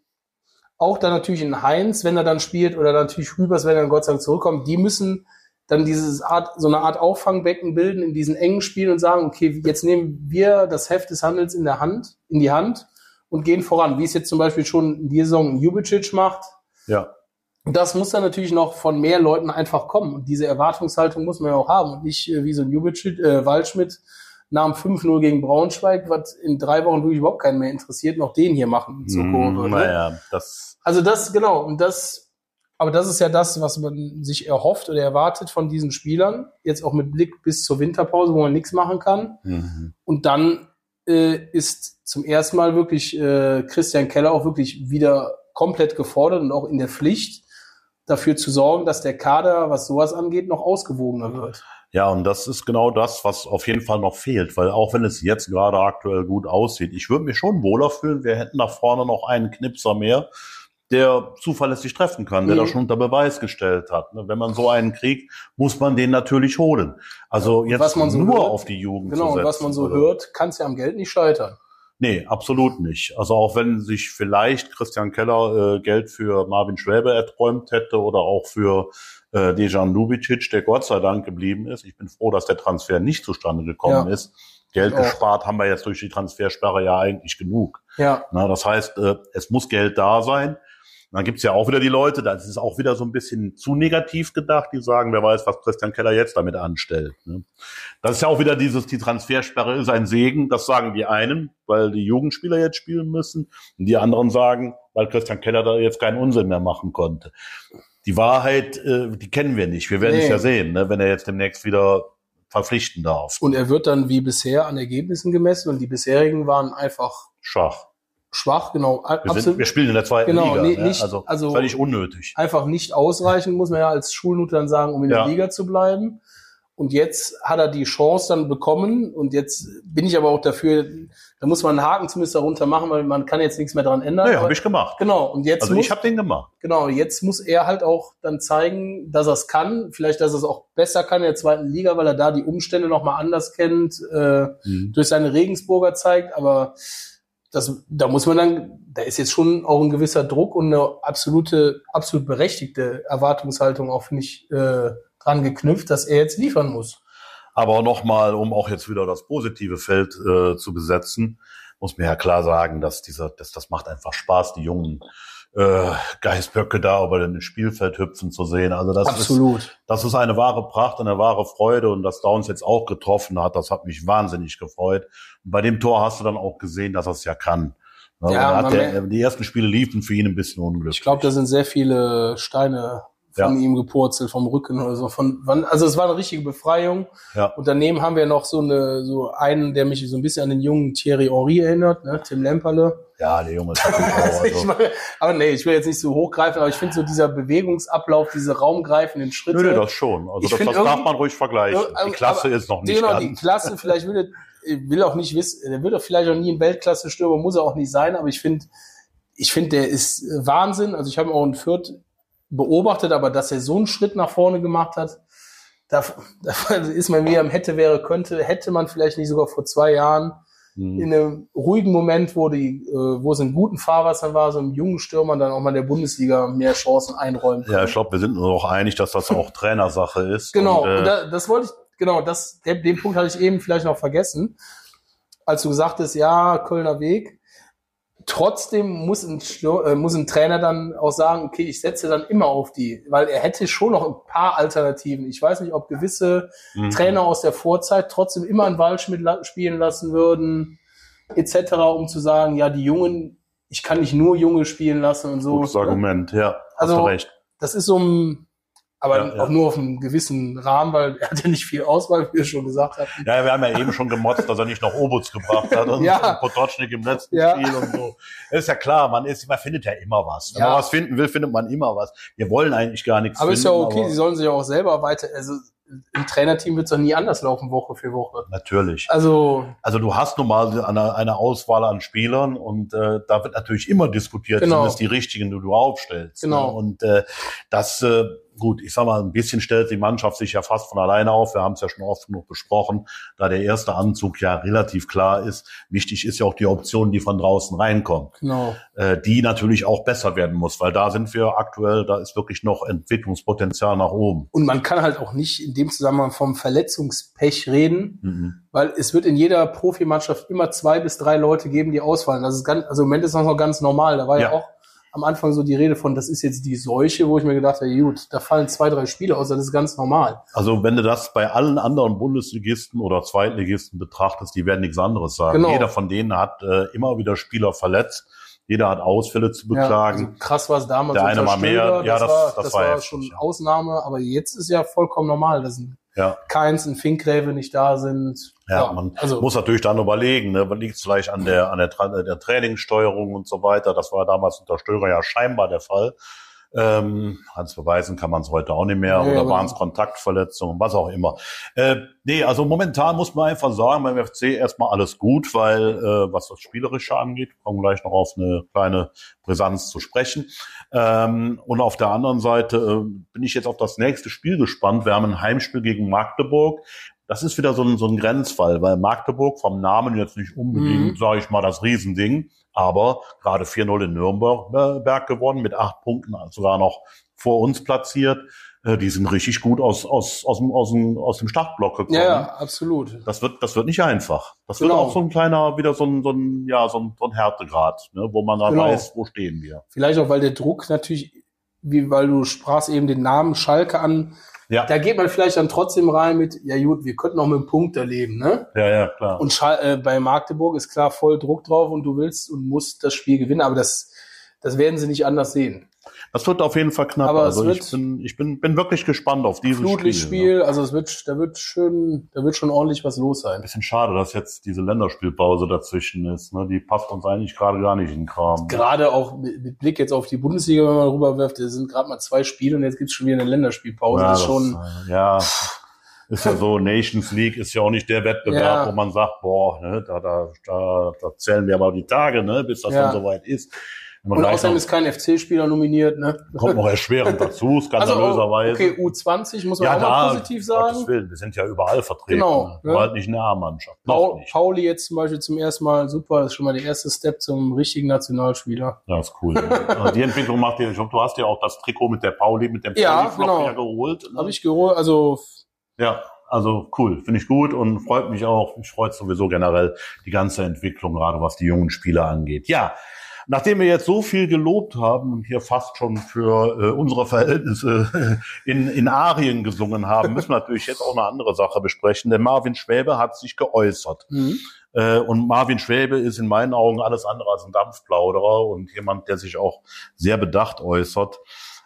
auch dann natürlich ein Heinz, wenn er dann spielt, oder natürlich Hübers, wenn er dann Gott sei Dank zurückkommt, die müssen dann dieses Art, so eine Art Auffangbecken bilden in diesen engen Spielen und sagen, okay, jetzt nehmen wir das Heft des Handels in der Hand, in die Hand und gehen voran, wie es jetzt zum Beispiel schon in dieser Saison Ljubicic macht. Ja. Und das muss dann natürlich noch von mehr Leuten einfach kommen. Und diese Erwartungshaltung muss man ja auch haben. Und nicht äh, wie so ein Ljubicic, äh, Waldschmidt nach dem fünf null gegen Braunschweig, was in drei Wochen wirklich überhaupt keinen mehr interessiert, noch den hier machen zur Kurve. Mm, naja, das... Also das, genau, und das, aber das ist ja das, was man sich erhofft oder erwartet von diesen Spielern. Jetzt auch mit Blick bis zur Winterpause, wo man nichts machen kann. Mhm. Und dann äh, ist zum ersten Mal wirklich äh, Christian Keller auch wirklich wieder komplett gefordert und auch in der Pflicht, dafür zu sorgen, dass der Kader, was sowas angeht, noch ausgewogener wird. Ja, und das ist genau das, was auf jeden Fall noch fehlt, weil auch wenn es jetzt gerade aktuell gut aussieht, ich würde mich schon wohler fühlen, wir hätten da vorne noch einen Knipser mehr, der zuverlässig treffen kann, der Mhm. das schon unter Beweis gestellt hat. Wenn man so einen kriegt, muss man den natürlich holen. Also jetzt was man so nur hört, auf die Jugend Genau, zu und setzen. was man so oder? hört, kann es ja am Geld nicht scheitern. Nee, absolut nicht. Also auch wenn sich vielleicht Christian Keller äh, Geld für Marvin Schwäbe erträumt hätte oder auch für äh, Dejan Ljubicic, der Gott sei Dank geblieben ist. Ich bin froh, dass der Transfer nicht zustande gekommen Ja. ist. Geld Ich auch. gespart haben wir jetzt durch die Transfersperre ja eigentlich genug. Ja, Na, das heißt, äh, es muss Geld da sein. Dann gibt's ja auch wieder die Leute, das ist auch wieder so ein bisschen zu negativ gedacht, die sagen, wer weiß, was Christian Keller jetzt damit anstellt. Ne? Das ist ja auch wieder dieses, die Transfersperre ist ein Segen, das sagen die einen, weil die Jugendspieler jetzt spielen müssen, und die anderen sagen, weil Christian Keller da jetzt keinen Unsinn mehr machen konnte. Die Wahrheit, äh, die kennen wir nicht, wir werden Nee. es ja sehen, ne, wenn er jetzt demnächst wieder verpflichten darf. und er wird dann wie bisher an Ergebnissen gemessen und die bisherigen waren einfach Schach. schwach, genau. Wir, sind, wir spielen in der zweiten Genau, Liga, nee, ne? nicht- also, also- völlig unnötig. einfach nicht ausreichend, muss man ja als Schulnote dann sagen, um in Ja. der Liga zu bleiben. Und jetzt hat er die Chance dann bekommen und jetzt bin ich aber auch dafür, da muss man einen Haken zumindest darunter machen, weil man kann jetzt nichts mehr dran ändern. Nee, Aber- habe ich gemacht. Genau, und jetzt Also muss, ich habe den gemacht. genau, jetzt muss er halt auch dann zeigen, dass er es kann, vielleicht, dass er es auch besser kann in der zweiten Liga, weil er da die Umstände nochmal anders kennt, äh, Mhm. durch seine Regensburger zeigt, aber das, da muss man dann, da ist jetzt schon auch ein gewisser Druck und eine absolute, absolut berechtigte Erwartungshaltung auch, finde ich, äh, dran geknüpft, dass er jetzt liefern muss. Aber nochmal, um auch jetzt wieder das positive Feld äh, zu besetzen, muss mir ja klar sagen, dass dieser, dass das macht einfach Spaß, die jungen äh, Geißböcke da über den Spielfeld hüpfen zu sehen. Also das Absolut. ist, das ist eine wahre Pracht, eine wahre Freude, und dass Downs jetzt auch getroffen hat, das hat mich wahnsinnig gefreut. Und bei dem Tor hast du dann auch gesehen, dass er es ja kann. Ne? Ja, Und er hat man der, merkt- die ersten Spiele liefen für ihn ein bisschen unglücklich. Ich glaube, da sind sehr viele Steine von Ja. ihm gepurzelt, vom Rücken oder so. Von wann, also es war eine richtige Befreiung. Ja. Und daneben haben wir noch so eine, so einen, der mich so ein bisschen an den jungen Thierry Henry erinnert, ne? Tim Lemperle. Ja, der Junge ist wirklich auch, Ich also. meine, aber nee, ich will jetzt nicht so hochgreifen, aber ich finde so dieser Bewegungsablauf, diese raumgreifenden Schritte. Nö, nö, das schon. Also Ich das, find das darf irgendwie- man ruhig vergleichen. Ja, Die Klasse aber- ist noch nicht genau, ganz. die Klasse, vielleicht will er, will auch nicht wissen, der wird auch vielleicht auch nie ein Weltklasse-Stürmer, muss er auch nicht sein, aber ich finde, ich finde, der ist äh, Wahnsinn. Also ich habe ihn auch in Fürth beobachtet, aber dass er so einen Schritt nach vorne gemacht hat, da, da ist man wieder am hätte, wäre, könnte, hätte man vielleicht nicht sogar vor zwei Jahren Hm. in einem ruhigen Moment, wo die, äh, wo es in guten Fahrwassern war, so einem jungen Stürmer dann auch mal der Bundesliga mehr Chancen einräumen kann. Ja, ich glaube, wir sind uns auch einig, dass das auch Trainersache ist. Genau, Und, äh, und da, das wollte ich, genau, das, den, den Punkt hatte ich eben vielleicht noch vergessen, als du sagtest, ja, Kölner Weg. Trotzdem muss ein, Stür- äh, muss ein Trainer dann auch sagen, okay, ich setze dann immer auf die, weil er hätte schon noch ein paar Alternativen. Ich weiß nicht, ob gewisse Mhm. Trainer aus der Vorzeit trotzdem immer einen Waldschmidt la- spielen lassen würden, et cetera, um zu sagen, ja, die Jungen, ich kann nicht nur Junge spielen lassen und so. Gutes Argument, ja, hast Also, du recht. Das ist so ein, aber Ja, ja. auch nur auf einem gewissen Rahmen, weil er hat ja nicht viel Auswahl, wie wir schon gesagt haben. Ja, wir haben ja eben schon gemotzt, dass er nicht noch Obutz gebracht hat und, Ja. und Potocznik im letzten Ja. Spiel und so. Das ist ja klar, man ist, man findet ja immer was. Wenn Ja. man was finden will, findet man immer was. Wir wollen eigentlich gar nichts Aber finden. ist ja okay, aber- sie sollen sich ja auch selber weiter, also im Trainerteam wird es doch nie anders laufen, Woche für Woche. Natürlich. Also, also du hast nun mal eine, eine Auswahl an Spielern und äh, da wird natürlich immer diskutiert, genau. sind es die richtigen, die du aufstellst. Genau. Ne? Und äh, das, äh, gut, ich sag mal, ein bisschen stellt die Mannschaft sich ja fast von alleine auf. Wir haben es ja schon oft genug besprochen, da der erste Anzug ja relativ klar ist. Wichtig ist ja auch die Option, die von draußen reinkommt. Genau. Äh, die natürlich auch besser werden muss, weil da sind wir aktuell, da ist wirklich noch Entwicklungspotenzial nach oben. Und man kann halt auch nicht in dem Zusammenhang vom Verletzungspech reden, mhm. weil es wird in jeder Profimannschaft immer zwei bis drei Leute geben, die ausfallen. Das ist ganz, also im Moment ist das noch ganz normal. Da war ja, ja auch am Anfang so die Rede von, das ist jetzt die Seuche, wo ich mir gedacht habe, gut, da fallen zwei, drei Spiele aus, das ist ganz normal. Also wenn du das bei allen anderen Bundesligisten oder Zweitligisten betrachtest, die werden nichts anderes sagen. Genau. Jeder von denen hat äh, immer wieder Spieler verletzt. Jeder hat Ausfälle zu beklagen. Ja, also krass war es damals. Der eine mal mehr. Ja, das, das, war, das, das war, war heftig, schon ja. Ausnahme, aber jetzt ist ja vollkommen normal, dass ein ja. Keins und Finkgräve nicht da sind. Ja, ja, man also, muss natürlich dann überlegen, ne, liegt es vielleicht an der an der, Tra- der Trainingssteuerung und so weiter. Das war damals unter Stöger ja scheinbar der Fall. Ähm, Hans beweisen kann man es heute auch nicht mehr, nee, oder waren es Kontaktverletzungen, was auch immer. Äh, nee, also momentan muss man einfach sagen, beim F C erstmal alles gut, weil äh, was das Spielerische angeht, kommen gleich noch auf eine kleine Brisanz zu sprechen. Ähm, und auf der anderen Seite äh, bin ich jetzt auf das nächste Spiel gespannt. Wir haben ein Heimspiel gegen Magdeburg. Das ist wieder so ein, so ein Grenzfall, weil Magdeburg vom Namen jetzt nicht unbedingt, mhm. sage ich mal, das Riesending, aber gerade vier null in Nürnberg gewonnen, mit acht Punkten sogar noch vor uns platziert. Äh, die sind richtig gut aus, aus, aus, dem, aus, dem, aus dem Startblock gekommen. Ja, ja, absolut. Das wird, das wird nicht einfach. Das genau. wird auch so ein kleiner, wieder so ein, so ein, ja, so ein, so ein Härtegrad, ne, wo man dann genau. weiß, wo stehen wir. Vielleicht auch, weil der Druck natürlich, wie, weil du sprachst eben den Namen Schalke an, ja. Da geht man vielleicht dann trotzdem rein mit, ja gut, wir könnten auch mit einem Punkt erleben, ne? Ja, ja, klar. Und Schal- äh, bei Magdeburg ist klar voll Druck drauf und du willst und musst das Spiel gewinnen, aber das, das werden sie nicht anders sehen. Das wird auf jeden Fall knapp. Aber also es wird ich bin, ich bin, bin wirklich gespannt auf dieses Spiel. Spiel, ja. Also es wird, da wird schön, da wird schon ordentlich was los sein. Ein bisschen schade, dass jetzt diese Länderspielpause dazwischen ist. Ne? Die passt uns eigentlich gerade gar nicht in den Kram. Gerade auch mit Blick jetzt auf die Bundesliga, wenn man rüberwirft, da sind gerade mal zwei Spiele und jetzt gibt's schon wieder eine Länderspielpause. Ja, das ist das, schon, ja, ist ja so, Nations League ist ja auch nicht der Wettbewerb, ja. wo man sagt, boah, ne, da, da, da, da zählen wir aber die Tage, ne, bis das ja. dann soweit ist. Und außerdem ist kein F C-Spieler nominiert, ne? Kommt noch erschwerend dazu, skandalöserweise. Also, okay, U zwanzig muss man ja, auch da, mal positiv sagen. Gottes Willen, wir sind ja überall vertreten. Genau. Ne? Halt nicht eine A-Mannschaft. Paul, Pauli jetzt zum Beispiel zum ersten Mal, super, das ist schon mal der erste Step zum richtigen Nationalspieler. Ja, ist cool. Also die Entwicklung macht dir, ich glaube, du hast ja auch das Trikot mit der Pauli, mit dem ja, Pauli-Flock genau. ja geholt. Ne? Habe ich geholt, also. Ja. Also cool, finde ich gut und freut mich auch. Mich freut sowieso generell die ganze Entwicklung, gerade was die jungen Spieler angeht. Ja, nachdem wir jetzt so viel gelobt haben und hier fast schon für äh, unsere Verhältnisse in, in Arien gesungen haben, müssen wir natürlich jetzt auch eine andere Sache besprechen. Denn Marvin Schwäbe hat sich geäußert. Mhm. Äh, und Marvin Schwäbe ist in meinen Augen alles andere als ein Dampfplauderer und jemand, der sich auch sehr bedacht äußert.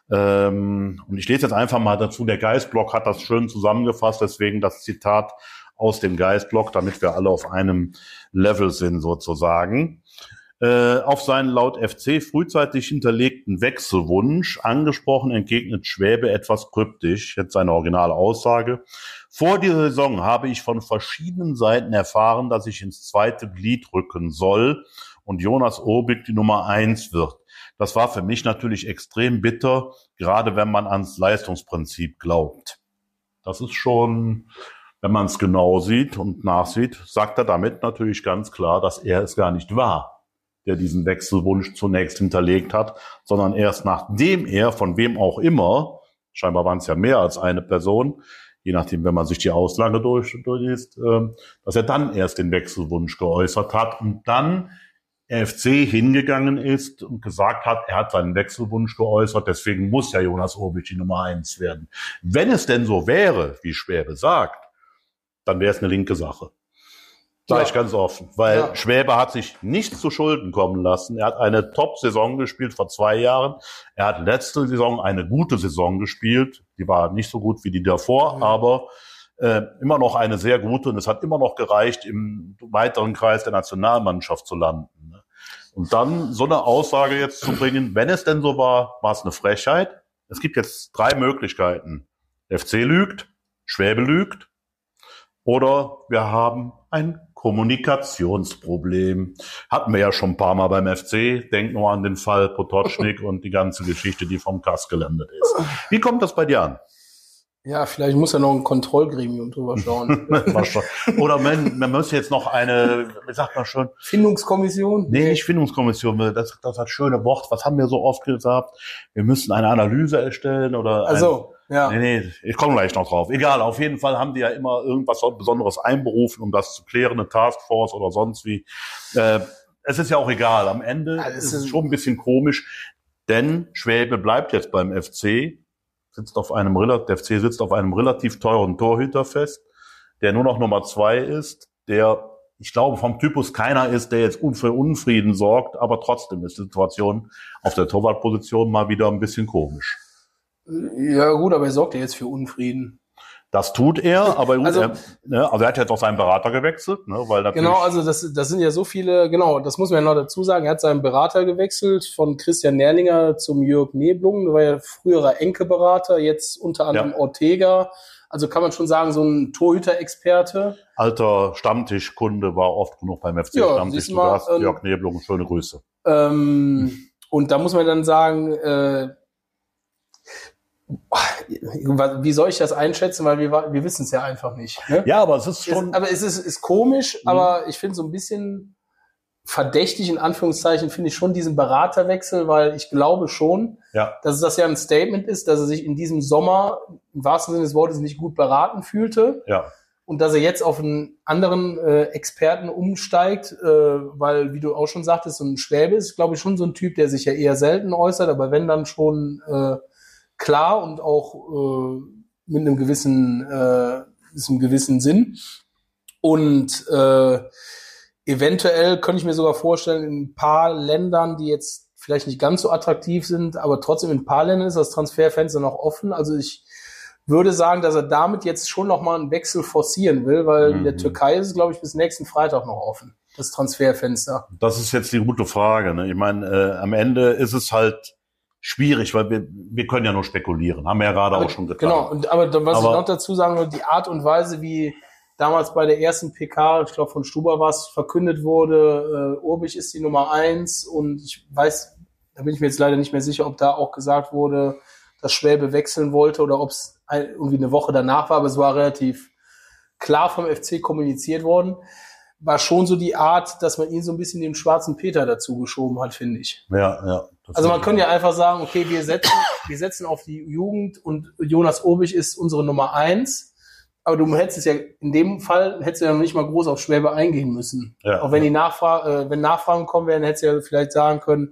Ähm, und ich lese jetzt einfach mal dazu, der Geistblock hat das schön zusammengefasst, deswegen das Zitat aus dem Geistblock, damit wir alle auf einem Level sind sozusagen. Äh, auf seinen laut F C frühzeitig hinterlegten Wechselwunsch angesprochen entgegnet Schwäbe etwas kryptisch, jetzt seine originale Aussage. Vor dieser Saison habe ich von verschiedenen Seiten erfahren, dass ich ins zweite Glied rücken soll und Jonas Obig die Nummer eins wird. Das war für mich natürlich extrem bitter, gerade wenn man ans Leistungsprinzip glaubt. Das ist schon, wenn man es genau sieht und nachsieht, sagt er damit natürlich ganz klar, dass er es gar nicht war, der diesen Wechselwunsch zunächst hinterlegt hat, sondern erst nachdem er, von wem auch immer, scheinbar waren es ja mehr als eine Person, je nachdem, wenn man sich die Auslage durch, durchliest, dass er dann erst den Wechselwunsch geäußert hat und dann F C hingegangen ist und gesagt hat, er hat seinen Wechselwunsch geäußert, deswegen muss ja Jonas Obig die Nummer eins werden. Wenn es denn so wäre, wie Schwäbe sagt, dann wäre es eine linke Sache. Sag ja. ich ganz offen. Weil ja. Schwäbe hat sich nichts zu Schulden kommen lassen. Er hat eine Top-Saison gespielt vor zwei Jahren. Er hat letzte Saison eine gute Saison gespielt. Die war nicht so gut wie die davor, mhm. aber äh, immer noch eine sehr gute. Und es hat immer noch gereicht, im weiteren Kreis der Nationalmannschaft zu landen. Und dann so eine Aussage jetzt zu bringen, wenn es denn so war, war es eine Frechheit. Es gibt jetzt drei Möglichkeiten. Der F C lügt, Schwäbe lügt oder wir haben ein Kommunikationsproblem. Hatten wir ja schon ein paar Mal beim F C. Denk nur an den Fall Potočnik und die ganze Geschichte, die vom Kass gelandet ist. Wie kommt das bei dir an? Ja, vielleicht muss ja noch ein Kontrollgremium drüber schauen. Oder man, man müsste jetzt noch eine, wie sagt man schon? Findungskommission? Nee, nicht Findungskommission. Das, das hat schöne Wort. Was haben wir so oft gesagt? Wir müssen eine Analyse erstellen oder. Also, ein, ja. Nee, nee, ich komme gleich noch drauf. Egal, auf jeden Fall haben die ja immer irgendwas Besonderes einberufen, um das zu klären, eine Taskforce oder sonst wie. Äh, es ist ja auch egal. Am Ende ja, ist es schon ein bisschen komisch, denn Schwäbe bleibt jetzt beim F C. Sitzt auf einem, der F C sitzt auf einem relativ teuren Torhüter fest, der nur noch Nummer zwei ist, der, ich glaube, vom Typus keiner ist, der jetzt für Unfrieden sorgt, aber trotzdem ist die Situation auf der Torwartposition mal wieder ein bisschen komisch. Ja gut, aber er sorgt ja jetzt für Unfrieden. Das tut er, aber gut, also, er, ne, also er hat jetzt auch seinen Berater gewechselt, ne, weil natürlich genau, also das, das sind ja so viele, genau, das muss man ja noch dazu sagen, er hat seinen Berater gewechselt von Christian Nerlinger zum Jörg Neblung, der war ja früherer Enke-Berater, jetzt unter anderem ja. Ortega, also kann man schon sagen, so ein Torhüter-Experte. Alter Stammtischkunde, war oft genug beim F C-Stammtisch, ja, du hast ähm, Jörg Neblung, schöne Grüße. Ähm, und da muss man dann sagen, äh, wie soll ich das einschätzen, weil wir, wir wissen es ja einfach nicht. Ne? Ja, aber es ist schon... Es, aber es ist, ist komisch, mhm. aber ich finde so ein bisschen verdächtig, in Anführungszeichen, finde ich schon diesen Beraterwechsel, weil ich glaube schon, ja. dass das ja ein Statement ist, dass er sich in diesem Sommer im wahrsten Sinne des Wortes nicht gut beraten fühlte. Ja. Und dass er jetzt auf einen anderen äh, Experten umsteigt, äh, weil, wie du auch schon sagtest, so ein Schwäbe ist, glaube ich, schon so ein Typ, der sich ja eher selten äußert, aber wenn dann schon... Äh, klar und auch äh, mit einem gewissen, äh, mit einem gewissen Sinn. Und äh, eventuell könnte ich mir sogar vorstellen, in ein paar Ländern, die jetzt vielleicht nicht ganz so attraktiv sind, aber trotzdem in ein paar Ländern ist das Transferfenster noch offen. Also ich würde sagen, dass er damit jetzt schon noch mal einen Wechsel forcieren will, weil mhm. in der Türkei ist es, glaube ich, bis nächsten Freitag noch offen, das Transferfenster. Das ist jetzt die gute Frage. Ne? Ich meine, äh, am Ende ist es halt schwierig, weil wir wir können ja nur spekulieren, haben wir ja gerade aber, auch schon getan. Genau, und, aber was aber, ich noch dazu sagen will, die Art und Weise, wie damals bei der ersten P K, ich glaube von Stuber war es, verkündet wurde, äh, Urbich ist die Nummer eins und ich weiß, da bin ich mir jetzt leider nicht mehr sicher, ob da auch gesagt wurde, dass Schwäbe wechseln wollte oder ob es irgendwie eine Woche danach war, aber es war relativ klar vom F C kommuniziert worden. War schon so die Art, dass man ihn so ein bisschen dem schwarzen Peter dazu geschoben hat, finde ich. Ja, ja. Also man könnte ja einfach sagen, okay, wir setzen, wir setzen auf die Jugend und Jonas Urbich ist unsere Nummer eins. Aber du hättest es ja, in dem Fall hättest du ja noch nicht mal groß auf Schwäbe eingehen müssen. Ja, auch wenn ja. die Nachfrage, äh, wenn Nachfragen kommen werden, hättest du ja vielleicht sagen können,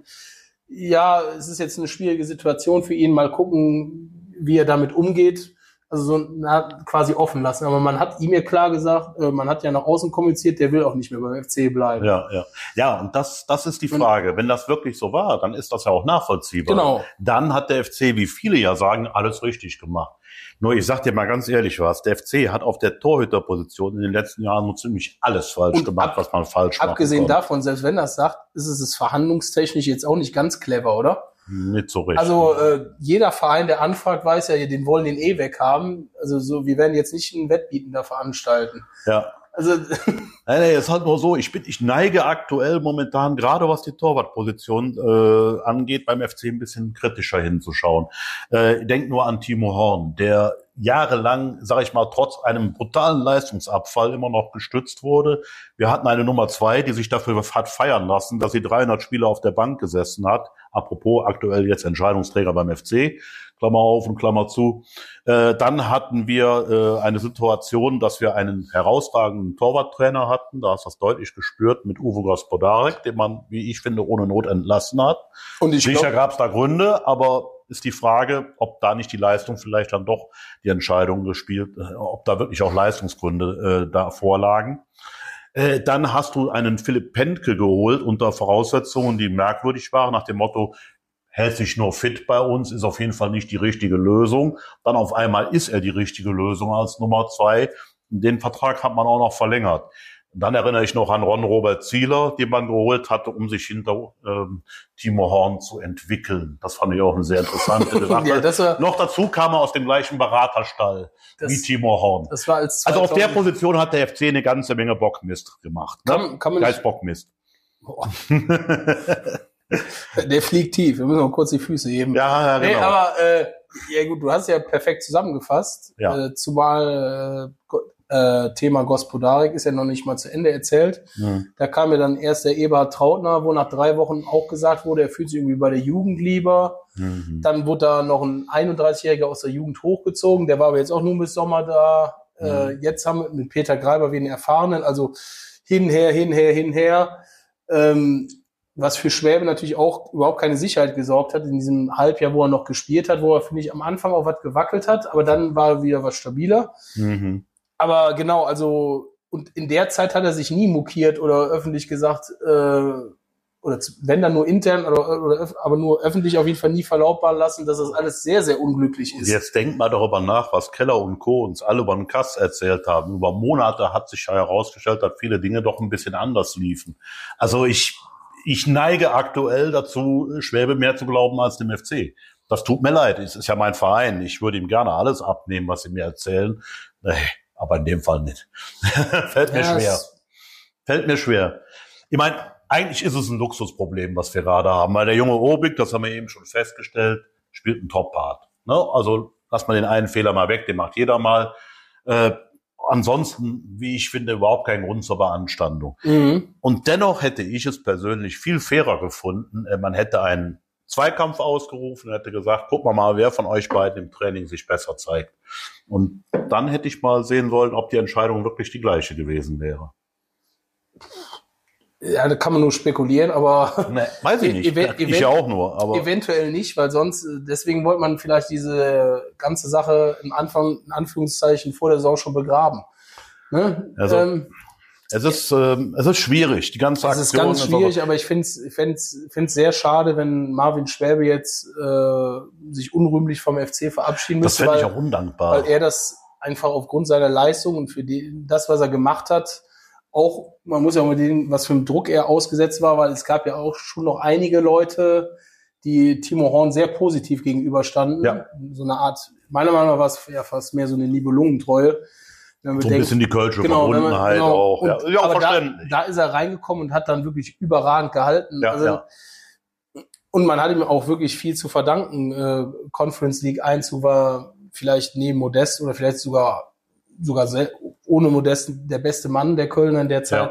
ja, es ist jetzt eine schwierige Situation für ihn, mal gucken, wie er damit umgeht. Also so na, quasi offen lassen. Aber man hat ihm ja klar gesagt, äh, man hat ja nach außen kommuniziert, der will auch nicht mehr beim F C bleiben. Ja, ja. Ja, und das, das ist die Frage. Und, wenn das wirklich so war, dann ist das ja auch nachvollziehbar. Genau. Dann hat der F C, wie viele ja sagen, alles richtig gemacht. Nur ich sag dir mal ganz ehrlich was, der F C hat auf der Torhüterposition in den letzten Jahren so ziemlich alles falsch gemacht, ab, was man falsch macht. Abgesehen davon, selbst wenn das sagt, ist es es verhandlungstechnisch jetzt auch nicht ganz clever, oder? Nicht so richtig. Also äh, jeder Verein, der anfragt, weiß ja, den wollen den eh weghaben. Also so, wir werden jetzt nicht ein Wettbieten da veranstalten. Ja. Also nein, nein, es ist halt nur so, ich bin, ich neige aktuell momentan, gerade was die Torwartposition äh, angeht, beim F C ein bisschen kritischer hinzuschauen. Äh, denk nur an Timo Horn, der jahrelang, sage ich mal, trotz einem brutalen Leistungsabfall immer noch gestützt wurde. Wir hatten eine Nummer zwei, die sich dafür hat feiern lassen, dass sie dreihundert Spiele auf der Bank gesessen hat. Apropos aktuell jetzt Entscheidungsträger beim F C. Klammer auf und Klammer zu. Äh, dann hatten wir äh, eine Situation, dass wir einen herausragenden Torwarttrainer hatten. Da hast du das deutlich gespürt mit Uwe Gospodarek, den man, wie ich finde, ohne Not entlassen hat. Und ich Sicher gab es da Gründe, aber ist die Frage, ob da nicht die Leistung vielleicht dann doch die Entscheidung gespielt, äh, ob da wirklich auch Leistungsgründe äh, da vorlagen. Äh, dann hast du einen Philipp Pentke geholt unter Voraussetzungen, die merkwürdig waren, nach dem Motto, hält sich nur fit bei uns, ist auf jeden Fall nicht die richtige Lösung. Dann auf einmal ist er die richtige Lösung als Nummer zwei. Den Vertrag hat man auch noch verlängert. Und dann erinnere ich noch an Ron-Robert Zieler, den man geholt hatte, um sich hinter ähm, Timo Horn zu entwickeln. Das fand ich auch eine sehr interessante Sache. Ja, das war, noch dazu kam er aus dem gleichen Beraterstall das, wie Timo Horn. Das war als also auf der Position hat der F C eine ganze Menge Bockmist gemacht. Ne? Kann, kann man Geist Bockmist. Der fliegt tief. Wir müssen noch kurz die Füße heben. Ja, ja, genau. Nee, aber äh, ja gut, du hast ja perfekt zusammengefasst. Ja. Äh, zumal äh, Thema Gospodarik ist ja noch nicht mal zu Ende erzählt. Mhm. Da kam ja dann erst der Eberhard Trautner, wo nach drei Wochen auch gesagt wurde, er fühlt sich irgendwie bei der Jugend lieber. Mhm. Dann wurde da noch ein einunddreißigjähriger aus der Jugend hochgezogen. Der war aber jetzt auch nur bis Sommer da. Mhm. Äh, jetzt haben wir mit Peter Greiber wie einen Erfahrenen. Also hinher, hinher, hinher. Ähm, was für Schwäbe natürlich auch überhaupt keine Sicherheit gesorgt hat in diesem Halbjahr, wo er noch gespielt hat, wo er, finde ich, am Anfang auch was gewackelt hat, aber dann war wieder was stabiler. Mhm. Aber genau, also, und in der Zeit hat er sich nie mokiert oder öffentlich gesagt, äh, oder wenn dann nur intern, oder, oder, aber nur öffentlich auf jeden Fall nie verlautbaren lassen, dass das alles sehr, sehr unglücklich ist. Jetzt denkt mal darüber nach, was Keller und Co. uns alle über den Kass erzählt haben. Über Monate hat sich ja herausgestellt, dass viele Dinge doch ein bisschen anders liefen. Also ich, Ich neige aktuell dazu, Schwäbe mehr zu glauben als dem F C. Das tut mir leid. Es ist ja mein Verein. Ich würde ihm gerne alles abnehmen, was sie mir erzählen. Nee, aber in dem Fall nicht. Fällt mir ja, schwer. Fällt mir schwer. Ich meine, eigentlich ist es ein Luxusproblem, was wir gerade haben. Weil der junge Obig, das haben wir eben schon festgestellt, spielt einen Top-Part. Ne? Also lass mal den einen Fehler mal weg, den macht jeder mal. Äh, Ansonsten, wie ich finde, überhaupt kein Grund zur Beanstandung. Mhm. Und dennoch hätte ich es persönlich viel fairer gefunden. Man hätte einen Zweikampf ausgerufen, hätte gesagt, guck mal mal, wer von euch beiden im Training sich besser zeigt. Und dann hätte ich mal sehen sollen, ob die Entscheidung wirklich die gleiche gewesen wäre. Ja, da kann man nur spekulieren, aber nee, weiß ich nicht. Ev- ich ja auch nur. Aber eventuell nicht, weil sonst, deswegen wollte man vielleicht diese ganze Sache im Anfang, in Anführungszeichen, vor der Saison schon begraben. Ne? Also, ähm, es ist, ähm, es ist schwierig, die ganze Aktion. Es ist ganz schwierig, ist aber ich finde es, ich finde es, finde es sehr schade, wenn Marvin Schwäbe jetzt äh, sich unrühmlich vom F C verabschieden müsste. Das fände ich auch undankbar. Weil er das einfach aufgrund seiner Leistung und für die, das, was er gemacht hat, auch, man muss ja auch mal den, was für ein Druck er ausgesetzt war, weil es gab ja auch schon noch einige Leute, die Timo Horn sehr positiv gegenüberstanden. Ja. So eine Art, meiner Meinung nach war es ja fast mehr so eine Nibelungentreue. So ein denkt, bisschen die Kölsche genau, Verbundenheit genau, auch. Und, ja, ja, aber da, da ist er reingekommen und hat dann wirklich überragend gehalten. Ja, also, ja. Und man hat ihm auch wirklich viel zu verdanken. Äh, Conference League Einzug war vielleicht neben Modest oder vielleicht sogar sogar sehr, ohne Modest der beste Mann der Kölner in der Zeit. Ja.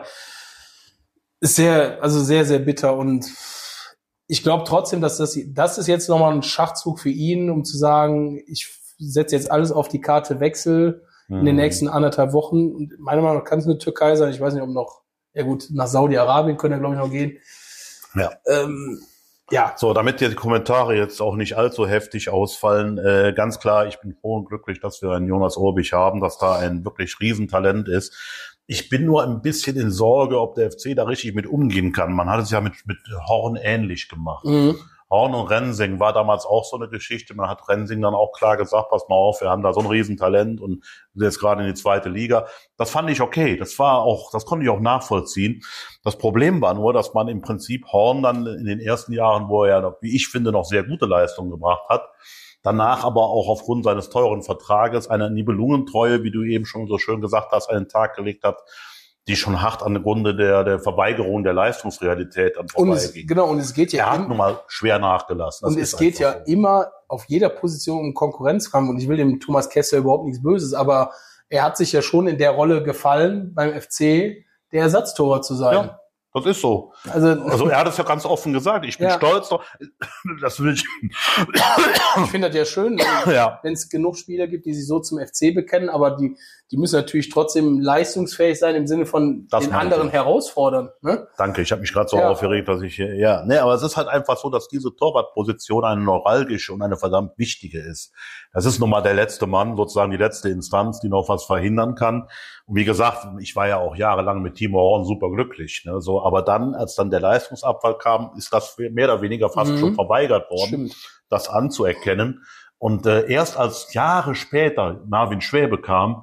Ist sehr, also sehr, sehr bitter. Und ich glaube trotzdem, dass das, das ist jetzt nochmal ein Schachzug für ihn, um zu sagen, ich setze jetzt alles auf die Karte Wechsel mhm. in den nächsten anderthalb Wochen. Und meiner Meinung nach kann es eine Türkei sein. Ich weiß nicht, ob noch, ja gut, nach Saudi-Arabien können ja, glaube ich, noch gehen. Ja. Ähm, Ja. So, damit die Kommentare jetzt auch nicht allzu heftig ausfallen, äh, ganz klar, ich bin froh und glücklich, dass wir einen Jonas Obig haben, dass da ein wirklich Riesentalent ist. Ich bin nur ein bisschen in Sorge, ob der F C da richtig mit umgehen kann. Man hat es ja mit, mit Horn ähnlich gemacht. Mhm. Horn und Rensing war damals auch so eine Geschichte. Man hat Rensing dann auch klar gesagt, pass mal auf, wir haben da so ein Riesentalent und jetzt gerade in die zweite Liga. Das fand ich okay. Das war auch, das konnte ich auch nachvollziehen. Das Problem war nur, dass man im Prinzip Horn dann in den ersten Jahren, wo er, wie ich finde, noch sehr gute Leistungen gebracht hat, danach aber auch aufgrund seines teuren Vertrages eine Nibelungentreue, wie du eben schon so schön gesagt hast, an den Tag gelegt hat, die schon hart an der Grunde der, der Verweigerung der Leistungsrealität dann vorbeiging. Genau, und es geht ja. Er hat nun mal schwer nachgelassen. Das und es geht ja so. Immer auf jeder Position um Konkurrenzkampf. Und ich will dem Thomas Kessler überhaupt nichts Böses, aber er hat sich ja schon in der Rolle gefallen, beim F C der Ersatztorwart zu sein. Ja. Das ist so. Also, also er hat es ja ganz offen gesagt. Ich bin ja. stolz drauf. Das will ich. Ich finde das ja schön, wenn ja. es genug Spieler gibt, die sich so zum F C bekennen, aber die, die müssen natürlich trotzdem leistungsfähig sein im Sinne von das den anderen ich. herausfordern. Ne? Danke, ich habe mich gerade so ja. aufgeregt, dass ich hier, ja, ne, aber es ist halt einfach so, dass diese Torwartposition eine neuralgische und eine verdammt wichtige ist. Das ist nun mal der letzte Mann, sozusagen die letzte Instanz, die noch was verhindern kann. Und wie gesagt, ich war ja auch jahrelang mit Timo Horn super glücklich, ne, so, aber dann, als dann der Leistungsabfall kam, ist das mehr oder weniger fast mhm. schon verweigert worden, Stimmt. das anzuerkennen. Und äh, erst als Jahre später Marvin Schwäbe kam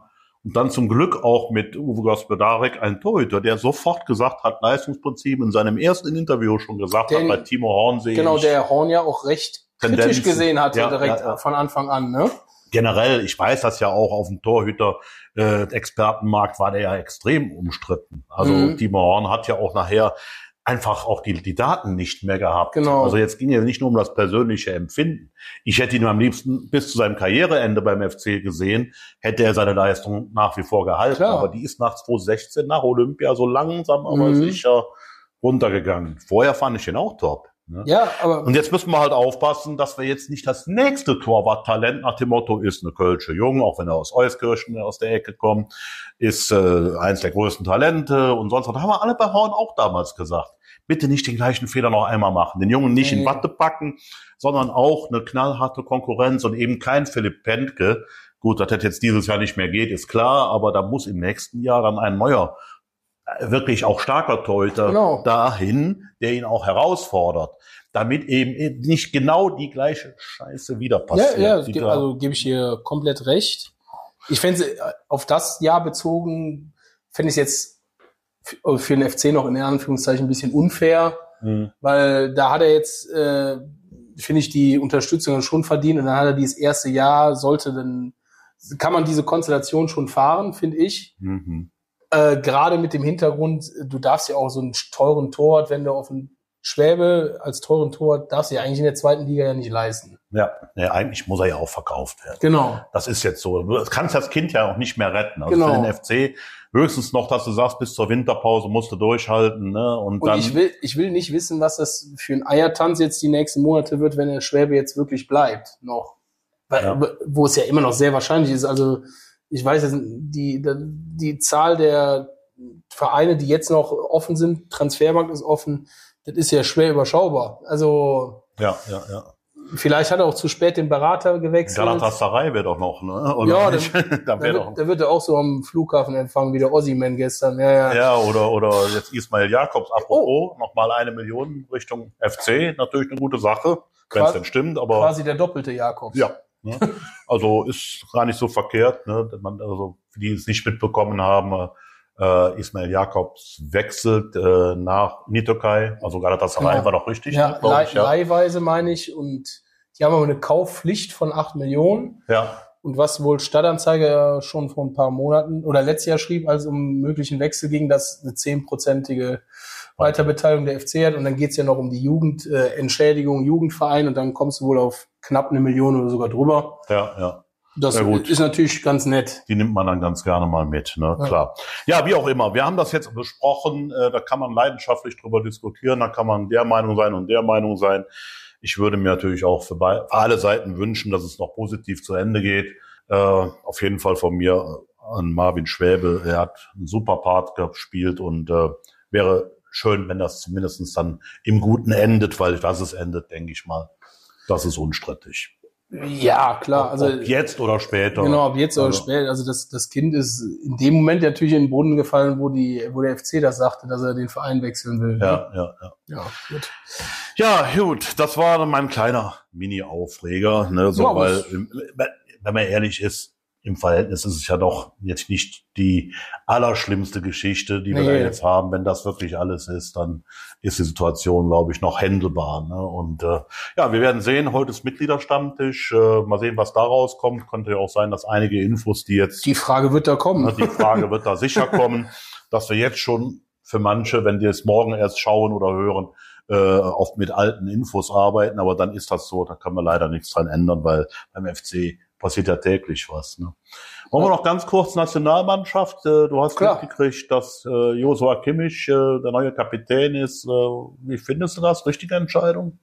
Und dann zum Glück auch mit Uwe Gospodarek ein Torhüter, der sofort gesagt hat, Leistungsprinzip in seinem ersten Interview schon gesagt Den, hat, bei Timo Horn sehe genau, ich. Genau, der Horn ja auch recht Tendenzen. kritisch gesehen hatte, ja, direkt ja, ja. von Anfang an, ne? Generell, ich weiß das ja auch, auf dem Torhüter-Expertenmarkt äh, war der ja extrem umstritten. Also mhm. Timo Horn hat ja auch nachher einfach auch die, die Daten nicht mehr gehabt. Genau. Also jetzt ging ja nicht nur um das persönliche Empfinden. Ich hätte ihn am liebsten bis zu seinem Karriereende beim F C gesehen, hätte er seine Leistung nach wie vor gehalten. Klar. Aber die ist nach zwanzig sechzehn, nach Olympia, so langsam, aber mhm. sicher runtergegangen. Vorher fand ich ihn auch top. Ne? Ja, aber und jetzt müssen wir halt aufpassen, dass wir jetzt nicht das nächste Torwarttalent nach dem Motto ist eine Kölsche Jung, auch wenn er aus Euskirchen aus der Ecke kommt, ist äh, eins der größten Talente und sonst was. Da haben wir alle bei Horn auch damals gesagt. Bitte nicht den gleichen Fehler noch einmal machen. Den Jungen nicht nee. in Watte packen, sondern auch eine knallharte Konkurrenz und eben kein Philipp Pentke. Gut, dass das jetzt dieses Jahr nicht mehr geht, ist klar, aber da muss im nächsten Jahr dann ein neuer wirklich auch starker Torhüter genau. dahin, der ihn auch herausfordert, damit eben nicht genau die gleiche Scheiße wieder passiert. Ja, ja, also gebe ich hier komplett recht. Ich fände auf das Jahr bezogen, fände ich es jetzt für, für den F C noch in Anführungszeichen ein bisschen unfair, mhm. weil da hat er jetzt, äh, finde ich, die Unterstützung schon verdient und dann hat er dieses erste Jahr, sollte dann, kann man diese Konstellation schon fahren, finde ich. Mhm. Äh, gerade mit dem Hintergrund, du darfst ja auch so einen teuren Torwart, wenn du auf einen Schwäbe als teuren Torwart, darfst du ja eigentlich in der zweiten Liga ja nicht leisten. Ja, ja, eigentlich muss er ja auch verkauft werden. Genau. Das ist jetzt so. Du kannst das Kind ja auch nicht mehr retten. Also genau. für den F C höchstens noch, dass du sagst, bis zur Winterpause musst du durchhalten. Ne? Und, Und dann ich will, ich will nicht wissen, was das für ein Eiertanz jetzt die nächsten Monate wird, wenn der Schwäbe jetzt wirklich bleibt noch. Weil, ja. Wo es ja immer noch sehr wahrscheinlich ist. Also ich weiß jetzt, die, die, die Zahl der Vereine, die jetzt noch offen sind, Transfermarkt ist offen, das ist ja schwer überschaubar. Also ja, ja, ja. Vielleicht hat er auch zu spät den Berater gewechselt. Galatasaray wird auch noch, ne? Oder ja, nicht? Dann, da, wird, auch da wird er auch so am Flughafen empfangen wie der Osimhen gestern. Ja, ja. ja oder oder jetzt Ismail Jakobs, apropos, oh. nochmal eine Million Richtung F C, natürlich eine gute Sache, wenn es denn stimmt. Aber quasi der doppelte Jakobs. Ja. Ne? Also ist gar nicht so verkehrt, ne? Man, also für die es nicht mitbekommen haben, äh, Ismail Jakobs wechselt äh, nach in die Türkei, also Galatasaray genau. war doch richtig. Ja, ne, leih, ich, ja. leihweise meine ich, und die haben aber eine Kaufpflicht von acht Millionen. Ja. Und was wohl Stadtanzeiger schon vor ein paar Monaten oder letztes Jahr schrieb, als es um möglichen Wechsel ging, dass eine zehnprozentige Weiterbeteiligung der F C hat, und dann geht's ja noch um die Jugend, äh, Entschädigung, Jugendverein, und dann kommst du wohl auf knapp eine Million oder sogar drüber. Ja, ja. Das ist natürlich ganz nett. Die nimmt man dann ganz gerne mal mit, ne? Ja. Klar. Ja, wie auch immer. Wir haben das jetzt besprochen. Äh, da kann man leidenschaftlich drüber diskutieren. Da kann man der Meinung sein und der Meinung sein. Ich würde mir natürlich auch für, bei, für alle Seiten wünschen, dass es noch positiv zu Ende geht. Äh, auf jeden Fall von mir an Marvin Schwäbe. Er hat einen super Part gespielt und äh, wäre schön, wenn das zumindest dann im Guten endet, weil dass es endet, denke ich mal. Das ist unstrittig. Ja, klar. Also ob jetzt oder später. Genau, ob jetzt oder also. später. Also das, das Kind ist in dem Moment natürlich in den Boden gefallen, wo die, wo der F C das sagte, dass er den Verein wechseln will. Ja, ja, ja. Ja, gut. Ja, gut. Das war dann mein kleiner Mini-Aufreger, ne, so, ja, weil, wenn man ehrlich ist, im Verhältnis ist es ja doch jetzt nicht die allerschlimmste Geschichte, die wir nee. da jetzt haben. Wenn das wirklich alles ist, dann ist die Situation, glaube ich, noch händelbar. Ne? Und äh, ja, wir werden sehen, heute ist Mitgliederstammtisch. Äh, mal sehen, was da rauskommt. Könnte ja auch sein, dass einige Infos, die jetzt... Die Frage wird da kommen. Ne, die Frage wird da sicher kommen, dass wir jetzt schon für manche, wenn die es morgen erst schauen oder hören, äh, oft mit alten Infos arbeiten. Aber dann ist das so, da kann man leider nichts dran ändern, weil beim F C passiert ja täglich was. Ne? Wollen wir noch ganz kurz Nationalmannschaft? Du hast Klar. mitgekriegt, dass äh, Joshua Kimmich äh, der neue Kapitän ist. Äh, wie findest du das? Richtige Entscheidung?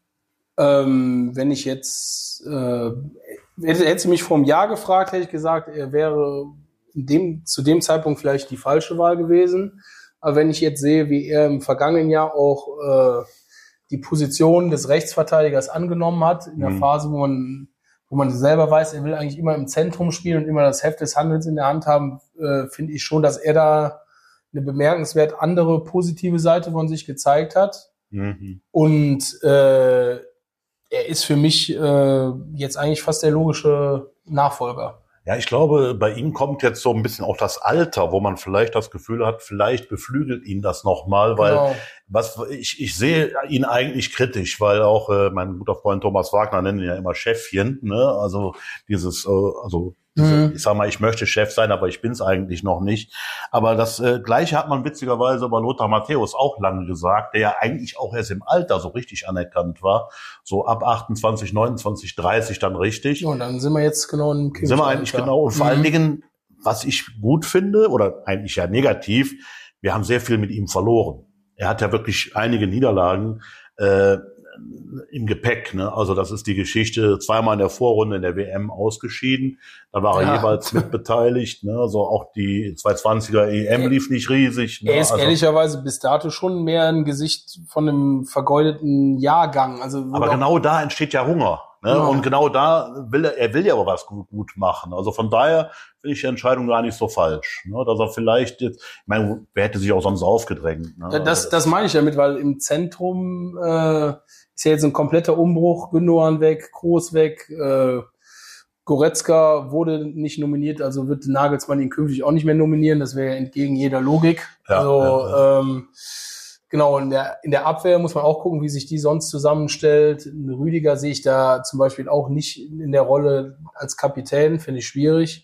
Ähm, wenn ich jetzt, äh, hätte, hätte sie mich vor einem Jahr gefragt, hätte ich gesagt, er wäre in dem, zu dem Zeitpunkt vielleicht die falsche Wahl gewesen. Aber wenn ich jetzt sehe, wie er im vergangenen Jahr auch äh, die Position des Rechtsverteidigers angenommen hat, in der mhm. Phase, wo man wo man selber weiß, er will eigentlich immer im Zentrum spielen und immer das Heft des Handelns in der Hand haben, äh, finde ich schon, dass er da eine bemerkenswert andere positive Seite von sich gezeigt hat. Mhm. Und äh, er ist für mich äh, jetzt eigentlich fast der logische Nachfolger. Ja, ich glaube, bei ihm kommt jetzt so ein bisschen auch das Alter, wo man vielleicht das Gefühl hat, vielleicht beflügelt ihn das nochmal, weil Genau. was ich ich sehe ihn eigentlich kritisch, weil auch äh, mein guter Freund Thomas Wagner nennt ihn ja immer Chefchen, ne? Also dieses, äh, also diese, Mhm. ich sag mal, ich möchte Chef sein, aber ich bin's eigentlich noch nicht. Aber das äh, Gleiche hat man witzigerweise bei Lothar Matthäus auch lange gesagt, der ja eigentlich auch erst im Alter so richtig anerkannt war, so ab achtundzwanzig, neunundzwanzig, dreißig dann richtig. Ja, und dann sind wir jetzt genau im Sind wir eigentlich genau. Und vor mhm. allen Dingen, was ich gut finde, oder eigentlich ja negativ, wir haben sehr viel mit ihm verloren. Er hat ja wirklich einige Niederlagen äh, im Gepäck. Ne? Also das ist die Geschichte, zweimal in der Vorrunde in der W M ausgeschieden. Da war er Ja. jeweils mitbeteiligt. Ne? Also auch die zweihundertzwanziger E M lief nicht riesig. Ne? Er ist also, ehrlicherweise bis dato schon mehr ein Gesicht von einem vergeudeten Jahrgang. Also aber genau da entsteht ja Hunger. Ne? Genau. Und genau da will er, er will ja aber was gut, gut machen. Also von daher finde ich die Entscheidung gar nicht so falsch. Ne? Dass er vielleicht jetzt, ich meine, wer hätte sich auch sonst aufgedrängt? Ne? Ja, das, das meine ich damit, weil im Zentrum äh, ist ja jetzt ein kompletter Umbruch. Gündogan weg, Kroos weg, äh, Goretzka wurde nicht nominiert, also wird Nagelsmann ihn künftig auch nicht mehr nominieren. Das wäre ja entgegen jeder Logik. Ja, also ja, ja. Ähm, genau, in der, in der Abwehr muss man auch gucken, wie sich die sonst zusammenstellt. Einen Rüdiger sehe ich da zum Beispiel auch nicht in der Rolle als Kapitän, finde ich schwierig.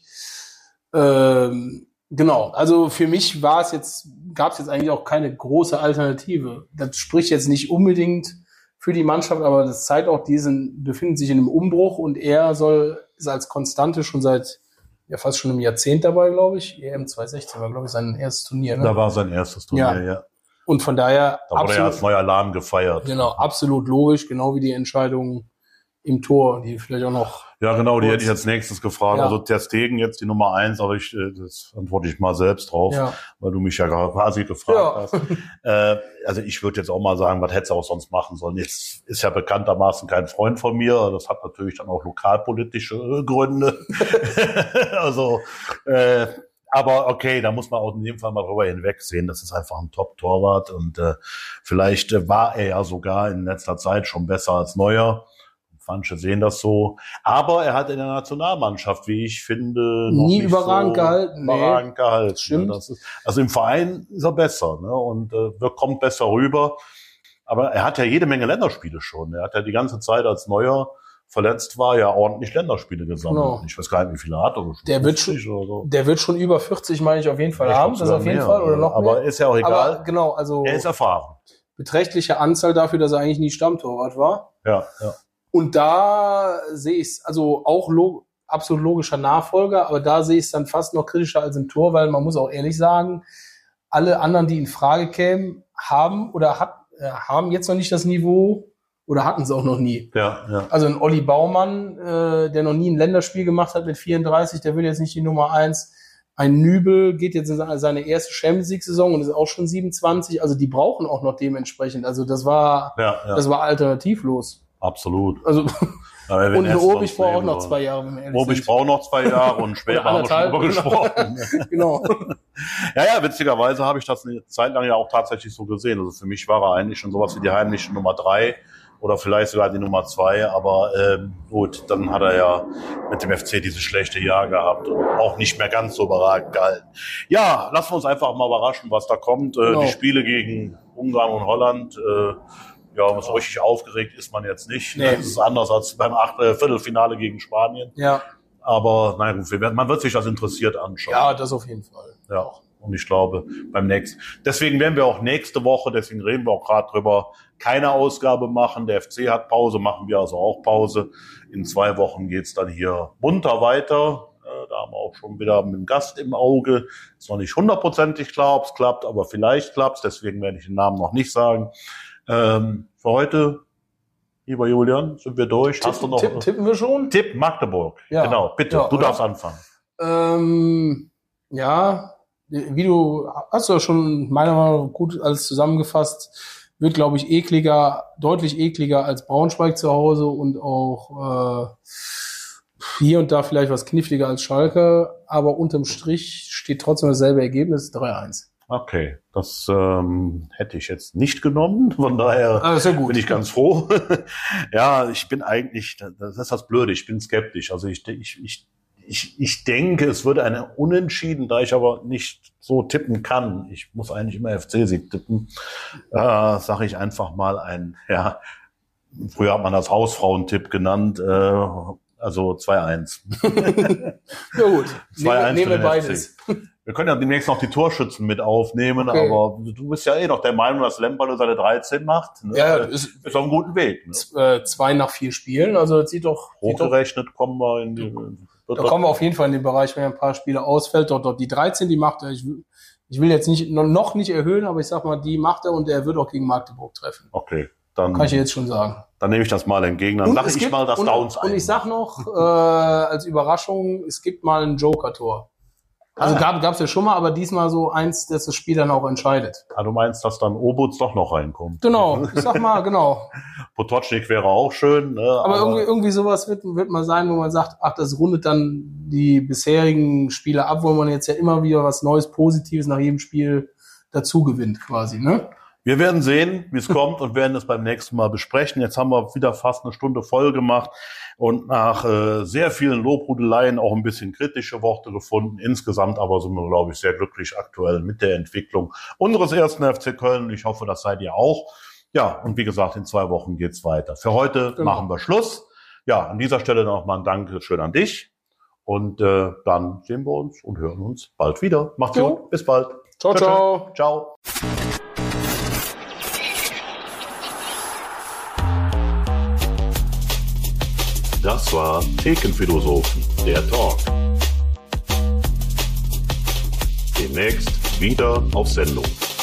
Ähm, genau, also für mich war es jetzt, gab es jetzt eigentlich auch keine große Alternative. Das spricht jetzt nicht unbedingt für die Mannschaft, aber das zeigt auch, die sind, befinden sich in einem Umbruch und er soll, ist als Konstante schon seit ja fast schon einem Jahrzehnt dabei, glaube ich. E M zweitausendsechzehn war, glaube ich, sein erstes Turnier. Ne? Da war sein erstes Turnier, Ja. ja. Und von daher Da wurde er als neuer Alarm gefeiert. Genau, absolut logisch, genau wie die Entscheidung im Tor, die vielleicht auch noch. Ja, genau, die kurz. hätte ich als nächstes gefragt. Ja. Also Ter Stegen jetzt die Nummer eins, aber ich, äh, das antworte ich mal selbst drauf, Ja. weil du mich ja quasi gefragt Ja. hast. Äh, also ich würde jetzt auch mal sagen, was hättest du auch sonst machen sollen? Jetzt ist ja bekanntermaßen kein Freund von mir. Das hat natürlich dann auch lokalpolitische äh, Gründe. also, äh, aber okay, da muss man auch in dem Fall mal drüber hinwegsehen. Das ist einfach ein Top-Torwart und äh, vielleicht äh, war er ja sogar in letzter Zeit schon besser als Neuer. Manche sehen das so. Aber er hat in der Nationalmannschaft, wie ich finde, noch Nie nicht überragend so gehalten, nee. überragend gehalten. Stimmt. Ne? Das ist, also im Verein ist er besser, ne? Und äh, kommt besser rüber. Aber er hat ja jede Menge Länderspiele schon. Er hat ja die ganze Zeit, als Neuer verletzt war, ja ordentlich Länderspiele gesammelt. Genau. Ich weiß gar nicht, wie viele er hat. Oder schon Der wird fünfzig schon, oder so. der wird schon über vierzig, meine ich, auf jeden Fall Ich haben. glaub Das sogar auf jeden mehr, Fall oder noch aber mehr. ist ja auch egal. Aber genau, also Er ist erfahren. beträchtliche Anzahl dafür, dass er eigentlich nie Stammtorwart war. Ja, ja. Und da sehe ich es, also auch log- absolut logischer Nachfolger, aber da sehe ich es dann fast noch kritischer als im Tor, weil man muss auch ehrlich sagen, alle anderen, die in Frage kämen, haben oder hat, äh, haben jetzt noch nicht das Niveau oder hatten es auch noch nie. Ja, ja. Also ein Olli Baumann, äh, der noch nie ein Länderspiel gemacht hat mit vierunddreißig, der wird jetzt nicht die Nummer eins. Ein Nübel geht jetzt in seine erste Champions League-Saison und ist auch schon siebenundzwanzig. Also die brauchen auch noch dementsprechend. Also das war, Ja, ja. das war alternativlos. Absolut. Also Aber wenn und er ein es Obig sonst braucht auch nehmen noch soll. zwei Jahre, wenn wir ehrlich Obig sind. braucht noch zwei Jahre und Schwäbe haben wir schon anderthalb, drüber gesprochen. Genau. Ja, ja, witzigerweise habe ich das eine Zeit lang ja auch tatsächlich so gesehen. Also für mich war er eigentlich schon sowas wie die heimliche Nummer drei oder vielleicht sogar die Nummer zwei. Aber ähm, gut, dann hat er ja mit dem F C dieses schlechte Jahr gehabt und auch nicht mehr ganz so überragend gehalten. Ja, lassen wir uns einfach mal überraschen, was da kommt. Äh, Genau. Die Spiele gegen Ungarn und Holland, äh, ja, so richtig aufgeregt ist man jetzt nicht. Nee. Das ist anders als beim Acht- äh, Viertelfinale gegen Spanien. Ja, Aber nein, gut, wir werden, man wird sich das interessiert anschauen. ja, das auf jeden Fall. Ja, und ich glaube, beim nächsten. Deswegen werden wir auch nächste Woche, deswegen reden wir auch gerade drüber, keine Ausgabe machen. Der F C hat Pause, machen wir also auch Pause. In zwei Wochen geht's dann hier munter weiter. Äh, Da haben wir auch schon wieder einen Gast im Auge. Ist noch nicht hundertprozentig klar, ob es klappt, aber vielleicht klappt's. Deswegen werde ich den Namen noch nicht sagen. Ähm, für heute, lieber Julian, sind wir durch. Hast du noch Tipp, tippen wir schon? Tipp Magdeburg? Ja. Genau, bitte, Ja, du oder? darfst anfangen. Ähm, ja, wie du hast du ja schon meiner Meinung nach gut alles zusammengefasst. Wird, glaube ich, ekliger, deutlich ekliger als Braunschweig zu Hause und auch äh, hier und da vielleicht was kniffliger als Schalke. Aber unterm Strich steht trotzdem dasselbe Ergebnis, drei eins. Okay, das ähm, hätte ich jetzt nicht genommen, von daher Ah, ist ja gut. bin ich ganz froh. Ja, ich bin eigentlich, das ist das Blöde, ich bin skeptisch. Also ich, ich, ich, ich, ich denke, es würde eine Unentschieden, da ich aber nicht so tippen kann. Ich muss eigentlich immer F C-Sieg tippen. Äh, sage ich einfach mal ein, ja, früher hat man das Hausfrauentipp genannt, äh, also zwei eins. Ja gut, nehmen, nehmen wir beides. Wir können ja demnächst noch die Torschützen mit aufnehmen, okay. Aber du bist ja eh noch der Meinung, dass Lemperle seine dreizehn macht. Ne? Ja, ist, ist auf einem guten Weg. Ne? Äh, zwei nach vier Spielen, also das sieht doch... Hochgerechnet sieht doch, kommen wir in die... Da kommen wir auf jeden Fall in den Bereich, wenn ein paar Spiele ausfällt. Dort, dort die dreizehn, die macht er. Ich, ich will jetzt nicht noch nicht erhöhen, aber ich sag mal, die macht er und er wird auch gegen Magdeburg treffen. Okay, dann... Kann ich jetzt schon sagen. Dann nehme ich das mal entgegen. Dann sage ich gibt, mal, dass und, Downs ein. Und ich sag noch, äh, als Überraschung, es gibt mal ein Joker-Tor. Also ah. gab gab's ja schon mal, aber diesmal so eins, dass das Spiel dann auch entscheidet. Ah, du meinst, dass dann Obuts doch noch reinkommt? Genau, ich sag mal, genau. Potocznik wäre auch schön. Ne? Aber, aber irgendwie, irgendwie sowas wird, wird mal sein, wo man sagt, ach, das rundet dann die bisherigen Spiele ab, wo man jetzt ja immer wieder was Neues, Positives nach jedem Spiel dazu gewinnt quasi, ne? Wir werden sehen, wie es kommt und werden es beim nächsten Mal besprechen. Jetzt haben wir wieder fast eine Stunde voll gemacht und nach äh, sehr vielen Lobhudeleien auch ein bisschen kritische Worte gefunden. Insgesamt aber sind wir, glaube ich, sehr glücklich aktuell mit der Entwicklung unseres ersten F C Köln. Ich hoffe, das seid ihr auch. Ja, und wie gesagt, in zwei Wochen geht's weiter. Für heute genau. machen wir Schluss. Ja, an dieser Stelle nochmal ein Dankeschön an dich. Und äh, dann sehen wir uns und hören uns bald wieder. Macht's jo. gut, bis bald. Ciao, ciao. Ciao. Das war Thekenphilosophen, der Talk. Demnächst wieder auf Sendung.